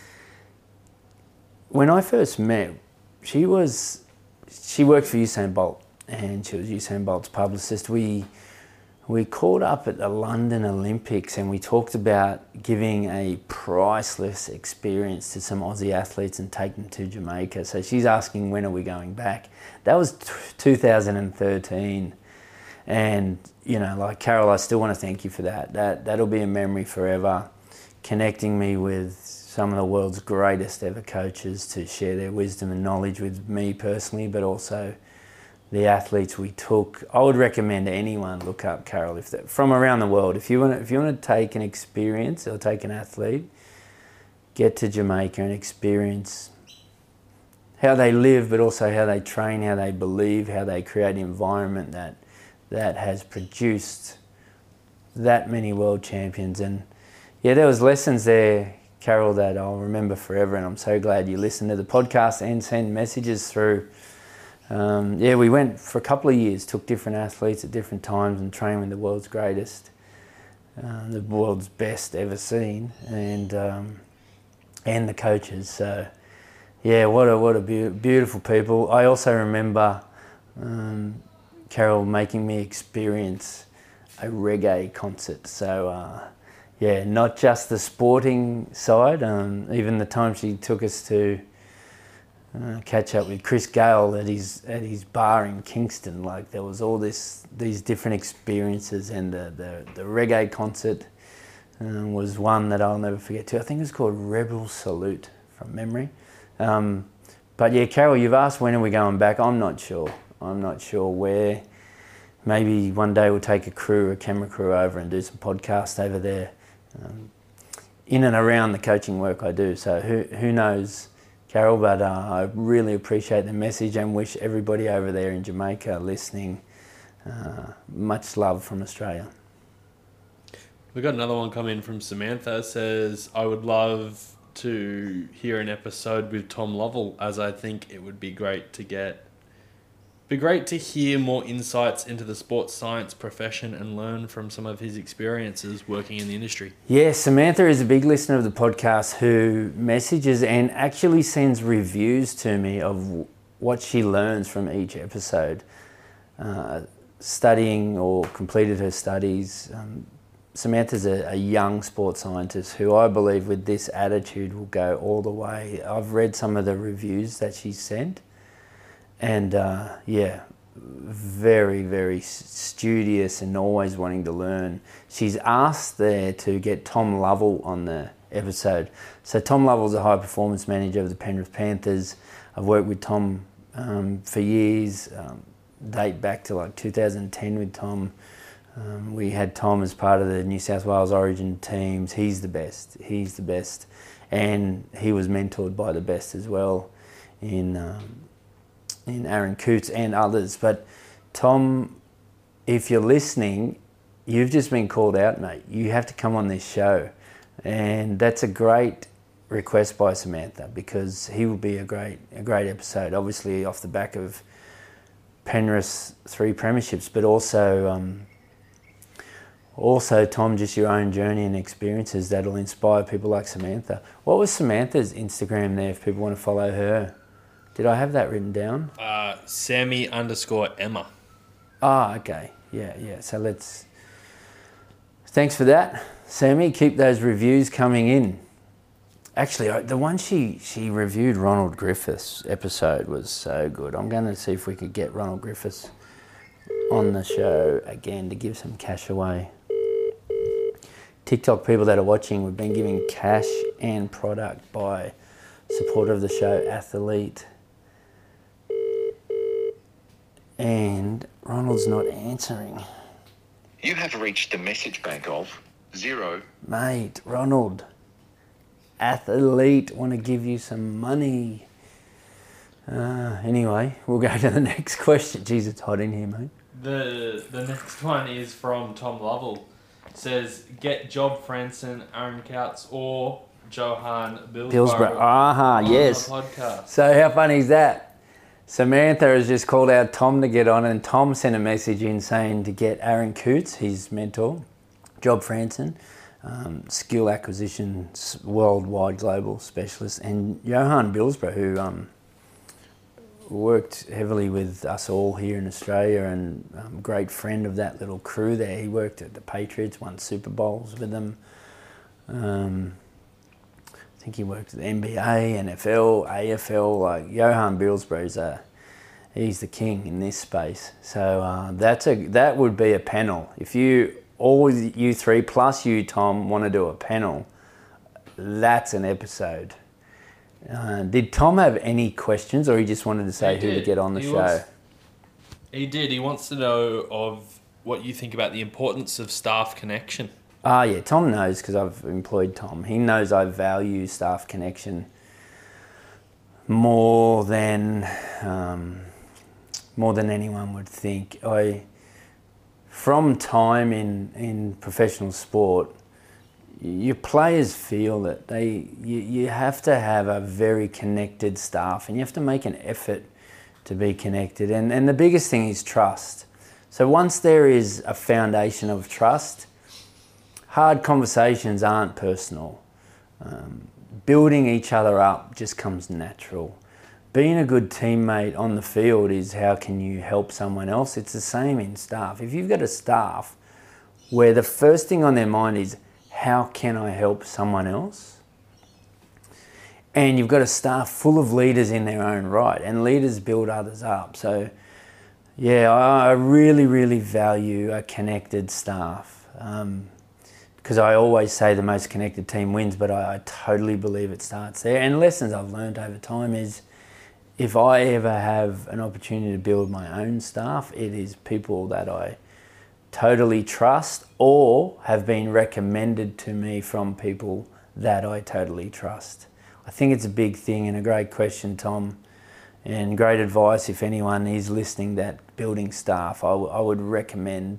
when I first met, she worked for Usain Bolt, and she was Usain Bolt's publicist. We caught up at the London Olympics, and we talked about giving a priceless experience to some Aussie athletes and take them to Jamaica. So she's asking, when are we going back? That was 2013. And, you know, like, Carol, I still want to thank you for that. That'll be a memory forever, connecting me with some of the world's greatest ever coaches to share their wisdom and knowledge with me personally, but also the athletes we took. I would recommend anyone look up Carol from around the world. If you want to take an experience or take an athlete, get to Jamaica and experience how they live, but also how they train, how they believe, how they create an environment that has produced that many world champions. And yeah, there was lessons there, Carol, that I'll remember forever, and I'm so glad you listened to the podcast and send messages through. We went for a couple of years, took different athletes at different times and trained with the world's greatest, the world's best ever seen, and the coaches. So, what a beautiful people. I also remember Carol making me experience a reggae concert. So, not just the sporting side. Even the time she took us to catch up with Chris Gale at his bar in Kingston, like there was all these different experiences, and the reggae concert was one that I'll never forget too. I think it was called Rebel Salute from memory. But yeah, Carol, you've asked when are we going back. I'm not sure where. Maybe one day we'll take a camera crew over and do some podcasts over there, in and around the coaching work I do. So who knows, Carol, but I really appreciate the message and wish everybody over there in Jamaica listening much love from Australia. We got another one come in from Samantha. Says, I would love to hear an episode with Tom Lovell, as I think it would be great to hear more insights into the sports science profession and learn from some of his experiences working in the industry. Yeah, Samantha is a big listener of the podcast who messages and actually sends reviews to me of what she learns from each episode. Studying or completed her studies. Samantha's a young sports scientist who I believe with this attitude will go all the way. I've read some of the reviews that she's sent, and very, very studious and always wanting to learn. She's asked there to get Tom Lovell on the episode. So Tom Lovell's a high performance manager of the Penrith Panthers. I've worked with Tom for years, date back to like 2010 with Tom. We had Tom as part of the New South Wales Origin teams. He's the best. And he was mentored by the best as well in Aaron Coots and others. But Tom, if you're listening, you've just been called out, mate. You have to come on this show. And that's a great request by Samantha, because he will be a great episode, obviously off the back of Penrith's 3 premierships, but also, Tom, just your own journey and experiences that'll inspire people like Samantha. What was Samantha's Instagram there if people want to follow her? Did I have that written down? Sammy_Emma. Okay. Yeah. So thanks for that, Sammy. Keep those reviews coming in. Actually, the one she reviewed, Ronald Griffiths episode, was so good. I'm going to see if we could get Ronald Griffiths on the show again to give some cash away. TikTok people that are watching, we've been giving cash and product by supporter of the show, Athlete. And Ronald's not answering. You have reached the message bank of 0. Mate, Ronald, Athlete want to give you some money. Anyway, we'll go to the next question. Jeez, it's hot in here, mate. The next one is from Tom Lovell. It says, get Job Franson, Aaron Coutts, or Johan Billsborough yes. on the podcast. So how funny is that? Samantha has just called out Tom to get on, and Tom sent a message in saying to get Aaron Coots, his mentor, Job Franson, skill acquisition, worldwide global specialist, and Johan Billsborough, who worked heavily with us all here in Australia, and great friend of that little crew there. He worked at the Patriots, won Super Bowls with them. I think he worked at the NBA, NFL, AFL. Like Johan Billsborough, he's the king in this space. So that would be a panel. If all you 3 plus you, Tom, want to do a panel, that's an episode. Did Tom have any questions, or he just wanted to say who to get on the show? He did. He wants to know of what you think about the importance of staff connection. Yeah, Tom knows, because I've employed Tom. He knows I value staff connection more than anyone would think. From time in professional sport, your players feel it. You have to have a very connected staff, and you have to make an effort to be connected. And the biggest thing is trust. So once there is a foundation of trust, hard conversations aren't personal. Building each other up just comes natural. Being a good teammate on the field is how can you help someone else. It's the same in staff. If you've got a staff where the first thing on their mind is, how can I help someone else? And you've got a staff full of leaders in their own right, and leaders build others up. So, yeah, I really, really value a connected staff. Because I always say the most connected team wins, but I totally believe it starts there. And lessons I've learned over time is, if I ever have an opportunity to build my own staff, it is people that I totally trust or have been recommended to me from people that I totally trust. I think it's a big thing, and a great question, Tom, and great advice if anyone is listening that building staff. I would recommend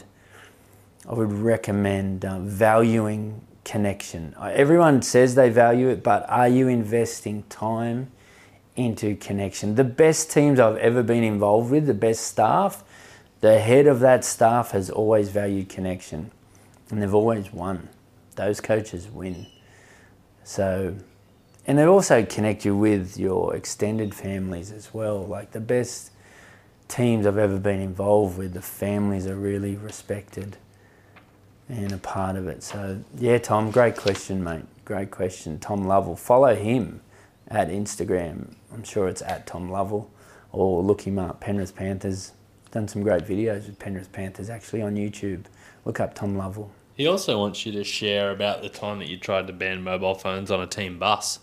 valuing connection. Everyone says they value it, but are you investing time into connection? The best teams I've ever been involved with, the best staff, the head of that staff has always valued connection, and they've always won. Those coaches win. So, and they also connect you with your extended families as well. Like the best teams I've ever been involved with, the families are really respected and a part of it. So yeah, Tom, great question, mate. Great question. Tom Lovell. Follow him at Instagram. I'm sure it's at Tom Lovell, or look him up, Penrith Panthers. Done some great videos with Penrith Panthers actually on YouTube. Look up Tom Lovell. He also wants you to share about the time that you tried to ban mobile phones on a team bus.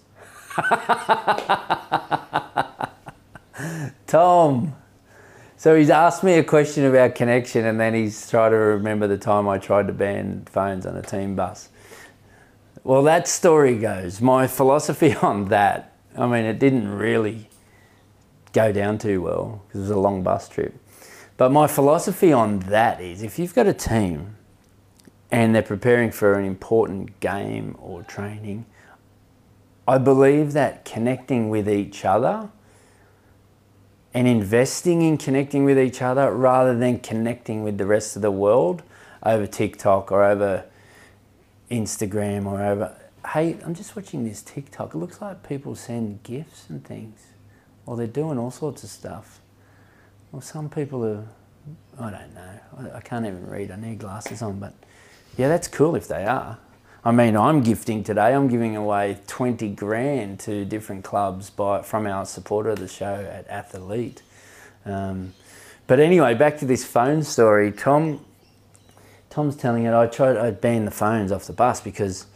Tom. So he's asked me a question about connection, and then he's tried to remember the time I tried to ban phones on a team bus. Well, that story goes, my philosophy on that, I mean, it didn't really go down too well because it was a long bus trip. But my philosophy on that is, if you've got a team and they're preparing for an important game or training, I believe that connecting with each other and investing in connecting with each other rather than connecting with the rest of the world over TikTok or over Instagram or over, hey, I'm just watching this TikTok. It looks like people send gifts and things, or they're doing all sorts of stuff. Well, some people are, I don't know, I can't even read, I need glasses on, but yeah, that's cool if they are. I mean, I'm gifting today, I'm giving away 20 grand to different clubs from our supporter of the show at Athlete. But anyway, back to this phone story. Tom's telling it, I banned the phones off the bus because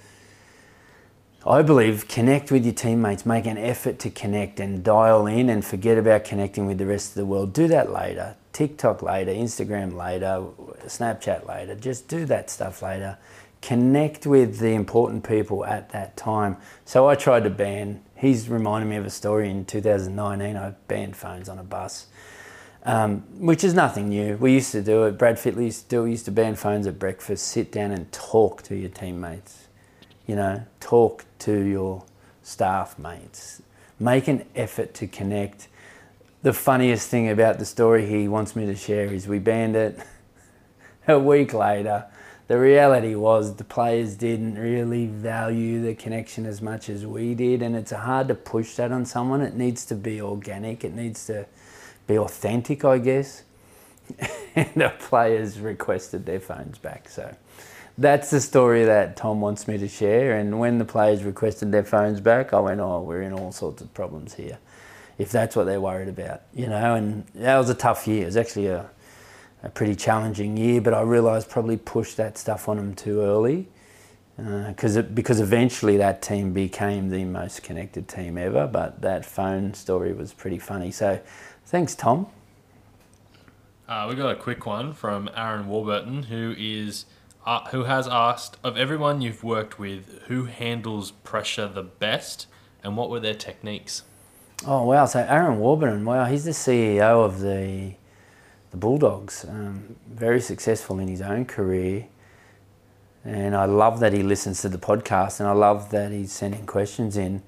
I believe connect with your teammates, make an effort to connect and dial in, and forget about connecting with the rest of the world. Do that later. TikTok later, Instagram later, Snapchat later. Just do that stuff later. Connect with the important people at that time. So I tried to ban, he's reminded me of a story in 2019, I banned phones on a bus, which is nothing new. We used to do it. Brad Fitley still used to ban phones at breakfast. Sit down and talk to your teammates. You know, talk to your staff mates. Make an effort to connect. The funniest thing about the story he wants me to share is we banned it. A week later, the reality was the players didn't really value the connection as much as we did, and it's hard to push that on someone. It needs to be organic. It needs to be authentic, I guess. And the players requested their phones back, so that's the story that Tom wants me to share. And when the players requested their phones back, I went, oh, we're in all sorts of problems here, if that's what they're worried about, you know. And that was a tough year. It was actually a pretty challenging year, but I realised probably pushed that stuff on them too early, because eventually that team became the most connected team ever. But that phone story was pretty funny. So thanks, Tom. We got a quick one from Aaron Warburton, who has asked, of everyone you've worked with, who handles pressure the best, and what were their techniques? Oh, wow. So Aaron Warburton, wow, he's the CEO of the Bulldogs. Very successful in his own career. And I love that he listens to the podcast, and I love that he's sending questions in.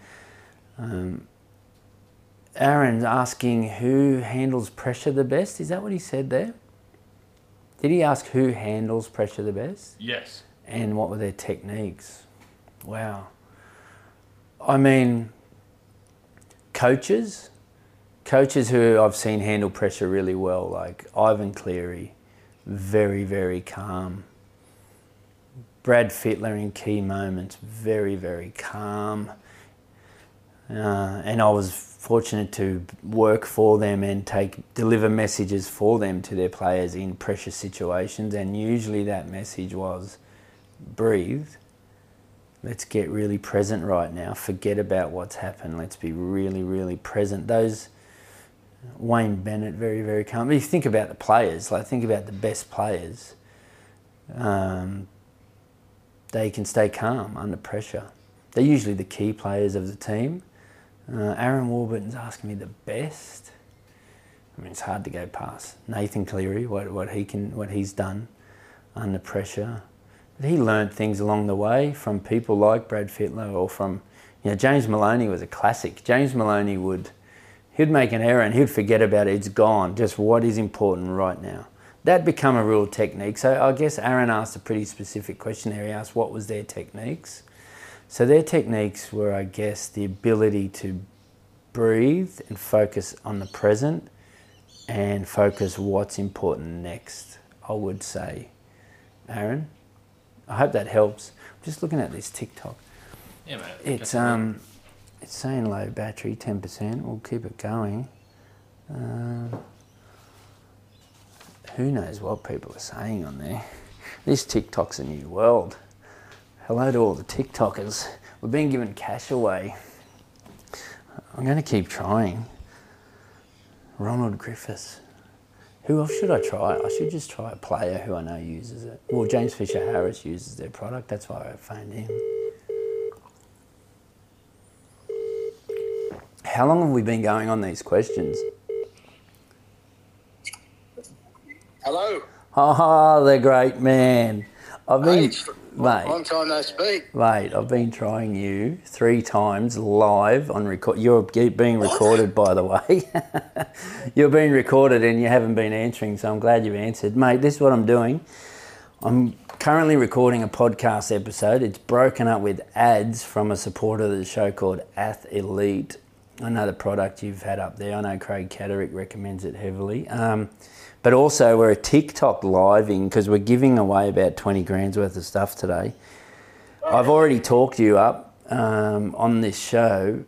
Aaron's asking who handles pressure the best. Is that what he said there? Did he ask who handles pressure the best? Yes. And what were their techniques? Wow. I mean, coaches who I've seen handle pressure really well, like Ivan Cleary, very, very calm. Brad Fittler in key moments, very, very calm. And I was fortunate to work for them and deliver messages for them to their players in pressure situations. And usually that message was, breathe. Let's get really present right now. Forget about what's happened. Let's be really, really present. Those, Wayne Bennett, very, very calm. But if you think about the players, like think about the best players, they can stay calm under pressure. They're usually the key players of the team. Aaron Warburton's asking me the best. I mean, it's hard to go past Nathan Cleary, what he's done under pressure. But he learned things along the way from people like Brad Fittler or from, James Maloney was a classic. James Maloney he'd make an error and he'd forget about it. It's gone. Just what is important right now. That become a real technique. So I guess Aaron asked a pretty specific question there. He asked what was their techniques. So their techniques were, I guess, the ability to breathe and focus on the present and focus what's important next, I would say. Aaron, I hope that helps. I'm just looking at this TikTok. Yeah, mate. It's saying low battery, 10%. We'll keep it going. Who knows what people are saying on there. This TikTok's a new world. Hello to all the TikTokers. We're being given cash away. I'm going to keep trying. Ronald Griffiths. Who else should I try? I should just try a player who I know uses it. Well, James Fisher-Harris uses their product. That's why I phoned him. How long have we been going on these questions? Hello. Oh, they're great, man. Mate, long time no speak. Mate, I've been trying you 3 times live on record. You're being recorded, by the way. You're being recorded and you haven't been answering, so I'm glad you've answered. Mate, this is what I'm doing. I'm currently recording a podcast episode. It's broken up with ads from a supporter of the show called Ath Elite. I know the product you've had up there. I know Craig Catterick recommends it heavily. But also we're a TikTok living because we're giving away about 20 grand's worth of stuff today. I've already talked you up on this show.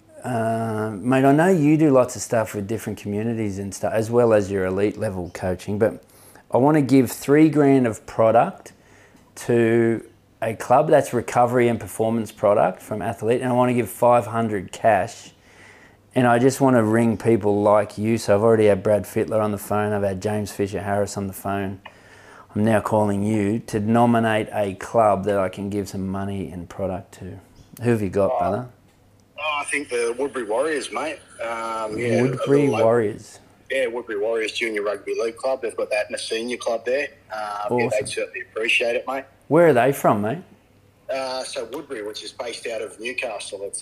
Mate, I know you do lots of stuff with different communities and stuff, as well as your elite level coaching, but I want to give 3 grand of product to a club that's recovery and performance product from Athlete, and I want to give 500 cash. And I just want to ring people like you. So I've already had Brad Fittler on the phone. I've had James Fisher-Harris on the phone. I'm now calling you to nominate a club that I can give some money and product to. Who have you got, brother? I think the Woodbury Warriors, mate. Woodbury Warriors. Yeah, Woodbury Warriors Junior Rugby League Club. They've got that in a senior club there. Awesome. Yeah, they'd certainly appreciate it, mate. Where are they from, mate? So Woodbury, which is based out of Newcastle. It's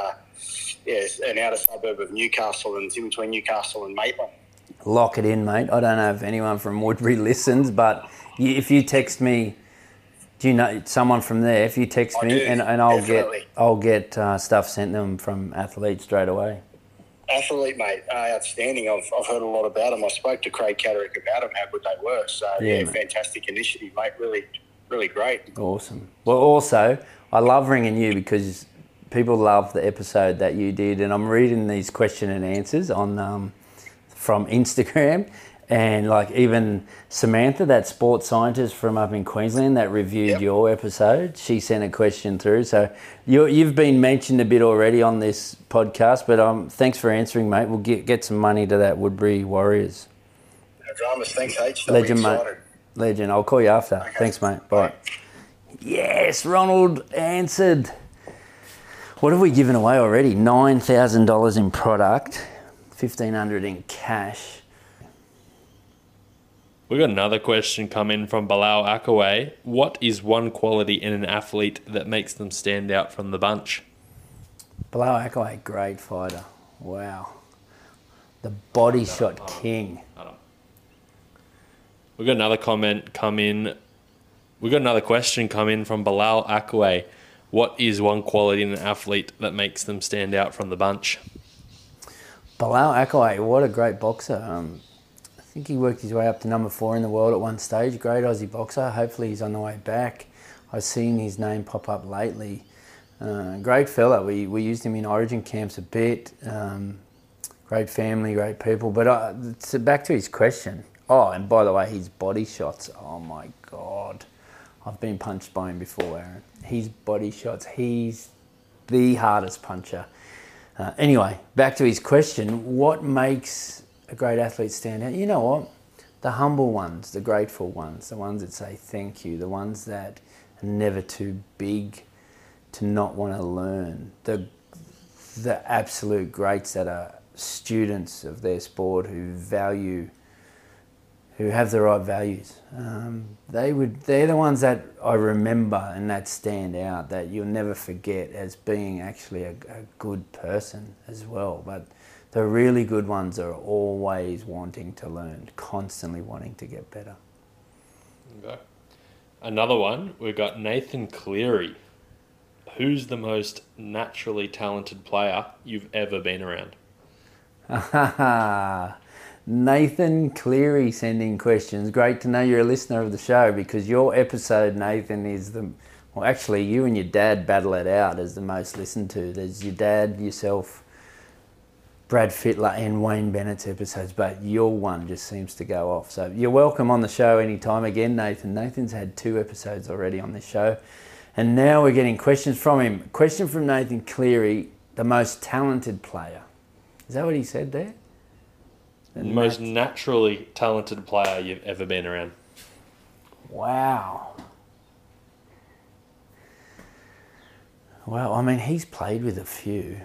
it's an outer suburb of Newcastle, and it's in between Newcastle and Maitland. Lock it in, mate. I don't know if anyone from Woodbury listens, but if you text me, do you know someone from there? If you text me, and I'll get stuff sent them from Athlete straight away. Athlete, mate, outstanding. I've heard a lot about them. I spoke to Craig Catterick about them, how good they were. So yeah, fantastic initiative, mate. Really, really great. Awesome. Well, also, I love ringing you because people love the episode that you did, and I'm reading these question and answers on from Instagram, and like even Samantha, that sports scientist from up in Queensland that reviewed your episode, she sent a question through. So you've been mentioned a bit already on this podcast, but thanks for answering, mate. We'll get some money to that Woodbury Warriors. No dramas. Thanks, H. Legend, mate. Legend. I'll call you after. Okay. Thanks, mate. Bye. Yes, Ronald answered. What have we given away already? $9,000 in product, $1,500 in cash. We got another question come in from Bilal Akaway. What is one quality in an athlete that makes them stand out from the bunch? Bilal Akaway, great fighter. Wow. The body shot king. We got another comment come in. We got another question come in from Bilal Akaway. What is one quality in an athlete that makes them stand out from the bunch? Bilal Akaway, what a great boxer. I think he worked his way up to number 4 in the world at one stage. Great Aussie boxer. Hopefully he's on the way back. I've seen his name pop up lately. Great fella. We used him in Origin camps a bit. Great family, great people. But back to his question. Oh, and by the way, his body shots. Oh my God. I've been punched by him before, Aaron. His body shots. He's the hardest puncher. Anyway, back to his question. What makes a great athlete stand out? You know what? The humble ones, the grateful ones, the ones that say thank you, the ones that are never too big to not want to learn, the absolute greats that are students of their sport who have the right values. They're the ones that I remember and that stand out, that you'll never forget as being actually a good person as well. But the really good ones are always wanting to learn, constantly wanting to get better. Okay. Another one, we've got Nathan Cleary. Who's the most naturally talented player you've ever been around? Nathan Cleary sending questions. Great to know you're a listener of the show, because your episode, Nathan, is well, actually, you and your dad battle it out as the most listened to. There's your dad, yourself, Brad Fittler and Wayne Bennett's episodes, but your one just seems to go off. So you're welcome on the show anytime again, Nathan. Nathan's had 2 episodes already on this show. And now we're getting questions from him. Question from Nathan Cleary, the most talented player. Is that what he said there? The most naturally talented player you've ever been around. Wow. Well, I mean, he's played with a few.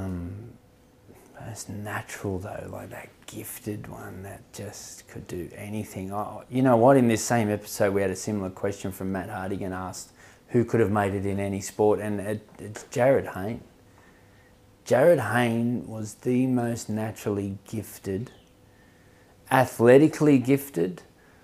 Most natural, though, like that gifted one that just could do anything. Oh, you know what? In this same episode, we had a similar question from Matt Hardigan, asked who could have made it in any sport, and it's Jared Hayne. Jared Hayne was the most naturally gifted, athletically gifted,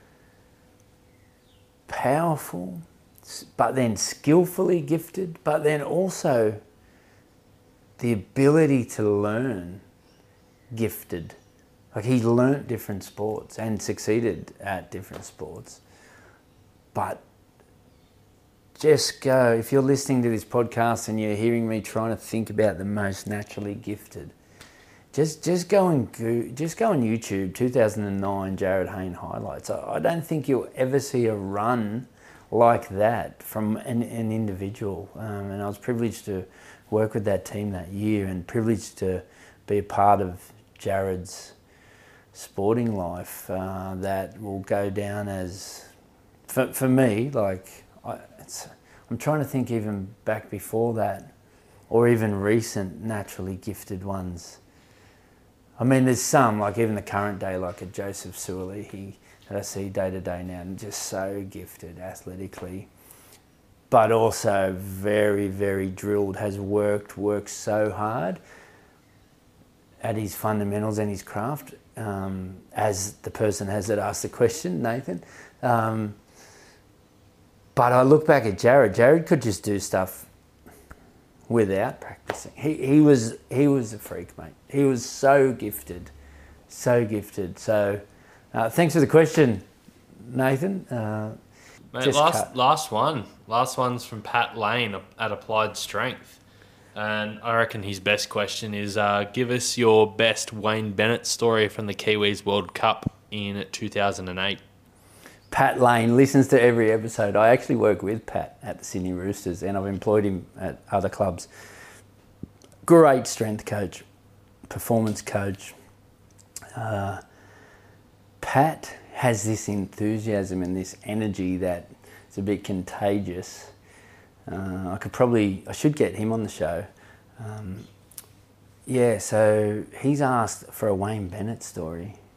powerful, but then skillfully gifted, but then also the ability to learn gifted. Like, he learnt different sports and succeeded at different sports. But just go, if you're listening to this podcast and you're hearing me trying to think about the most naturally gifted, just go on YouTube, 2009 Jared Hayne highlights. I don't think you'll ever see a run like that from an individual. And I was privileged to work with that team that year, and privileged to be a part of Jared's sporting life that will go down as, for me, like, I'm trying to think even back before that, or even recent naturally gifted ones. I mean, there's some, like even the current day, like a Joseph Suoli, that I see day to day now, and just so gifted athletically, but also very, very drilled, has worked so hard at his fundamentals and his craft, as the person has that asked the question, Nathan. But I look back at Jared could just do stuff without practicing. He was a freak, mate. He was so gifted. So, thanks for the question, Nathan. Mate, last one's from Pat Lane at Applied Strength. And I reckon his best question is, give us your best Wayne Bennett story from the Kiwis World Cup in 2008. Pat Lane listens to every episode. I actually work with Pat at the Sydney Roosters, and I've employed him at other clubs. Great strength coach, performance coach. Pat has this enthusiasm and this energy that is a bit contagious. I should get him on the show. So he's asked for a Wayne Bennett story.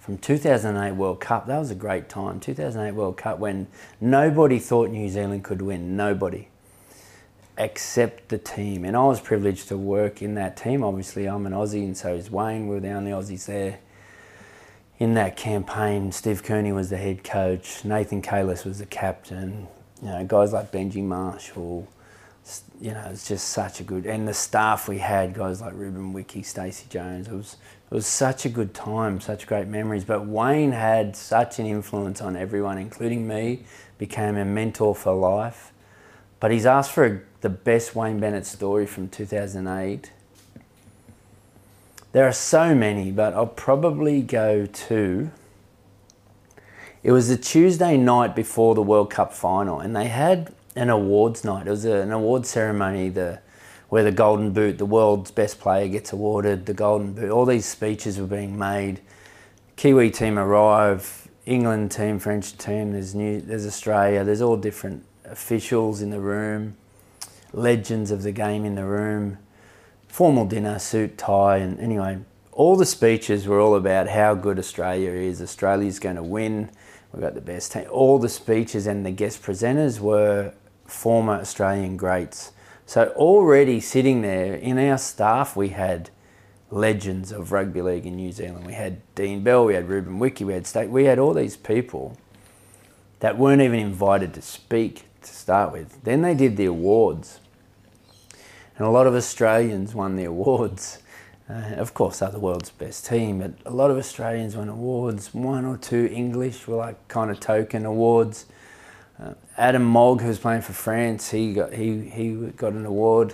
from 2008 World Cup. That was a great time. 2008 World Cup when nobody thought New Zealand could win. Nobody. Except the team. And I was privileged to work in that team. Obviously, I'm an Aussie and so is Wayne. We were the only Aussies there in that campaign. Steve Kearney was the head coach. Nathan Kalis was the captain. You know, guys like Benji Marshall. You know, it's just such a good... And the staff we had, guys like Ruben Wiki, Stacey Jones. It was such a good time, such great memories. But Wayne had such an influence on everyone, including me. Became a mentor for life. But he's asked for the best Wayne Bennett story from 2008. There are so many, but I'll probably go to... It was the Tuesday night before the World Cup final, and they had an awards night. It was an awards ceremony where the Golden Boot, the world's best player, gets awarded, the Golden Boot. All these speeches were being made. Kiwi team arrive, England team, French team, there's Australia, there's all different officials in the room, legends of the game in the room, formal dinner, suit, tie, and anyway, all the speeches were all about how good Australia is. Australia's going to win. We've got the best team. All the speeches and the guest presenters were former Australian greats. So already sitting there in our staff, we had legends of rugby league in New Zealand. We had Dean Bell, we had Ruben Wiki, we had all these people that weren't even invited to speak to start with. Then they did the awards. And a lot of Australians won the awards. Of course, they're the world's best team, but a lot of Australians won awards. 1 or 2 English were like kind of token awards. Adam Mogg, who's playing for France, he got an award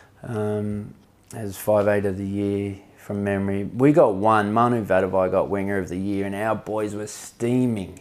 as 5'8" of the year from memory. We got one. Manu Vatuvei got Winger of the Year, and our boys were steaming.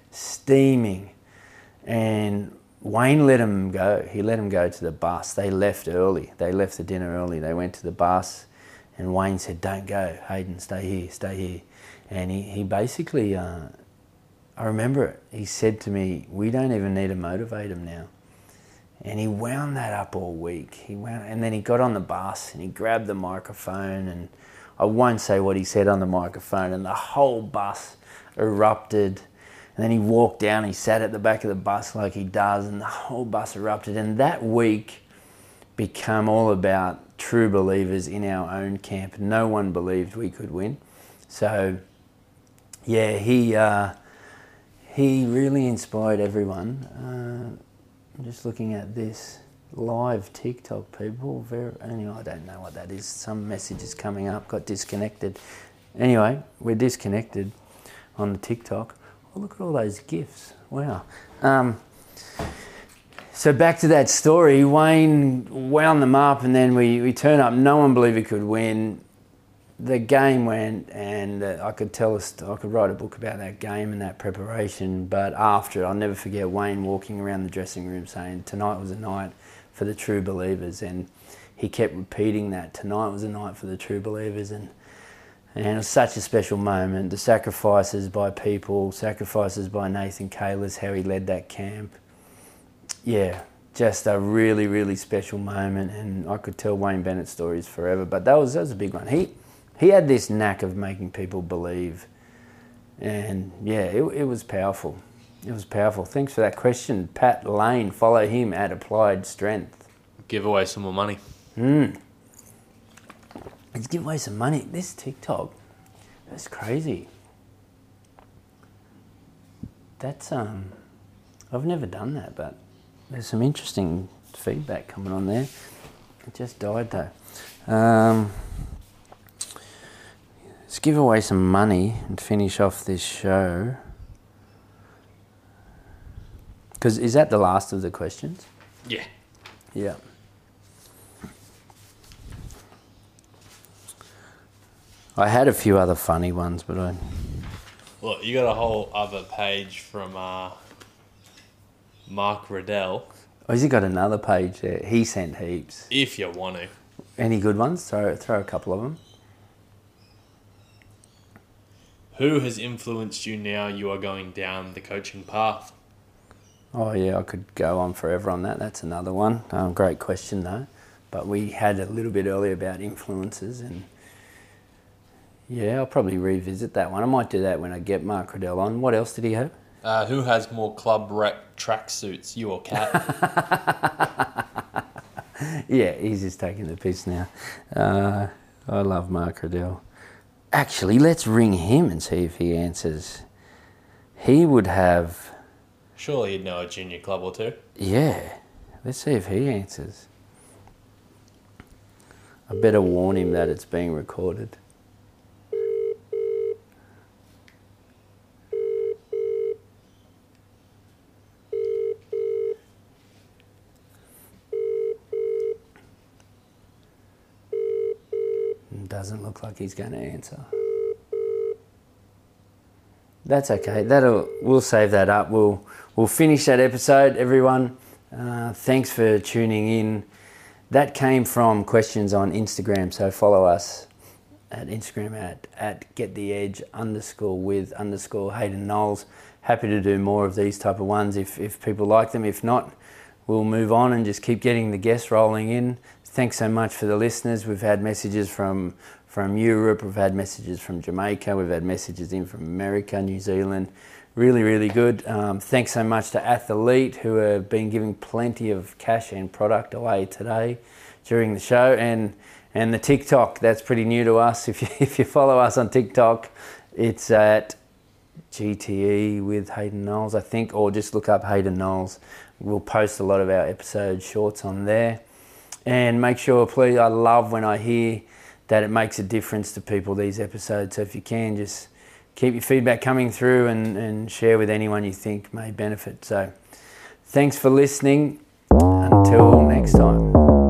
And Wayne let them go. He let them go to the bus. They left early. They left the dinner early. They went to the bus. And Wayne said, "Don't go, Hayden, stay here. And he basically, I remember it, he said to me, "We don't even need to motivate him now." And he wound that up all week. And then he got on the bus and he grabbed the microphone, and I won't say what he said on the microphone, and the whole bus erupted. And then he walked down, he sat at the back of the bus like he does, and the whole bus erupted. And that week became all about true believers in our own camp. No one believed we could win. So, yeah, he really inspired everyone. I'm just looking at this live TikTok, people. Anyway, I don't know what that is. Some message is coming up, got disconnected. Anyway, we're disconnected on the TikTok. Oh, look at all those GIFs. Wow. So back to that story, Wayne wound them up, and then we turn up. No one believed we could win. The game went, and I could write a book about that game and that preparation. But after, I'll never forget Wayne walking around the dressing room saying, "Tonight was a night for the true believers." And he kept repeating that, "Tonight was a night for the true believers." And it was such a special moment. The sacrifices by people, sacrifices by Nathan Kalis, how he led that camp. Yeah, just a really, really special moment, and I could tell Wayne Bennett stories forever, but that was a big one. He had this knack of making people believe, and yeah, it was powerful. It was powerful. Thanks for that question, Pat Lane. Follow him at Applied Strength. Give away some more money. Let's give away some money. This TikTok, that's crazy. That's I've never done that, but there's some interesting feedback coming on there. It just died though. Let's give away some money and finish off this show. Because is that the last of the questions? Yeah. Yeah. I had a few other funny ones, but Look, you got a whole other page from Mark Riddell. Oh, has he got another page there? He sent heaps. If you want to. Any good ones? Throw a couple of them. Who has influenced you now you are going down the coaching path? Oh yeah, I could go on forever on that. That's another one. Great question though. But we had a little bit earlier about influences, and Yeah, I'll probably revisit that one. I might do that when I get Mark Riddell on. What else did he have? Who has more club rep tracksuits, you or Cat? Yeah, he's just taking the piss now. I love Mark Riddell. Actually, let's ring him and see if he answers. He would have... Surely he'd know a junior club or two. Yeah, let's see if he answers. I better warn him that it's being recorded. Doesn't look like he's going to answer. That's okay. We'll save that up. We'll finish that episode, everyone. Thanks for tuning in. That came from questions on Instagram, so follow us at Instagram at gettheedge_with_Hayden Knowles. Happy to do more of these type of ones if people like them. If not, we'll move on and just keep getting the guests rolling in. Thanks so much for the listeners. We've had messages from Europe, we've had messages from Jamaica, we've had messages in from America, New Zealand. Really, really good. Thanks so much to Athlete, who have been giving plenty of cash and product away today during the show. And the TikTok, that's pretty new to us. If you follow us on TikTok, it's at GTE with Hayden Knowles, I think, or just look up Hayden Knowles. We'll post a lot of our episode shorts on there. And make sure, please, I love when I hear that it makes a difference to people, these episodes. So if you can, just keep your feedback coming through and share with anyone you think may benefit. So thanks for listening. Until next time.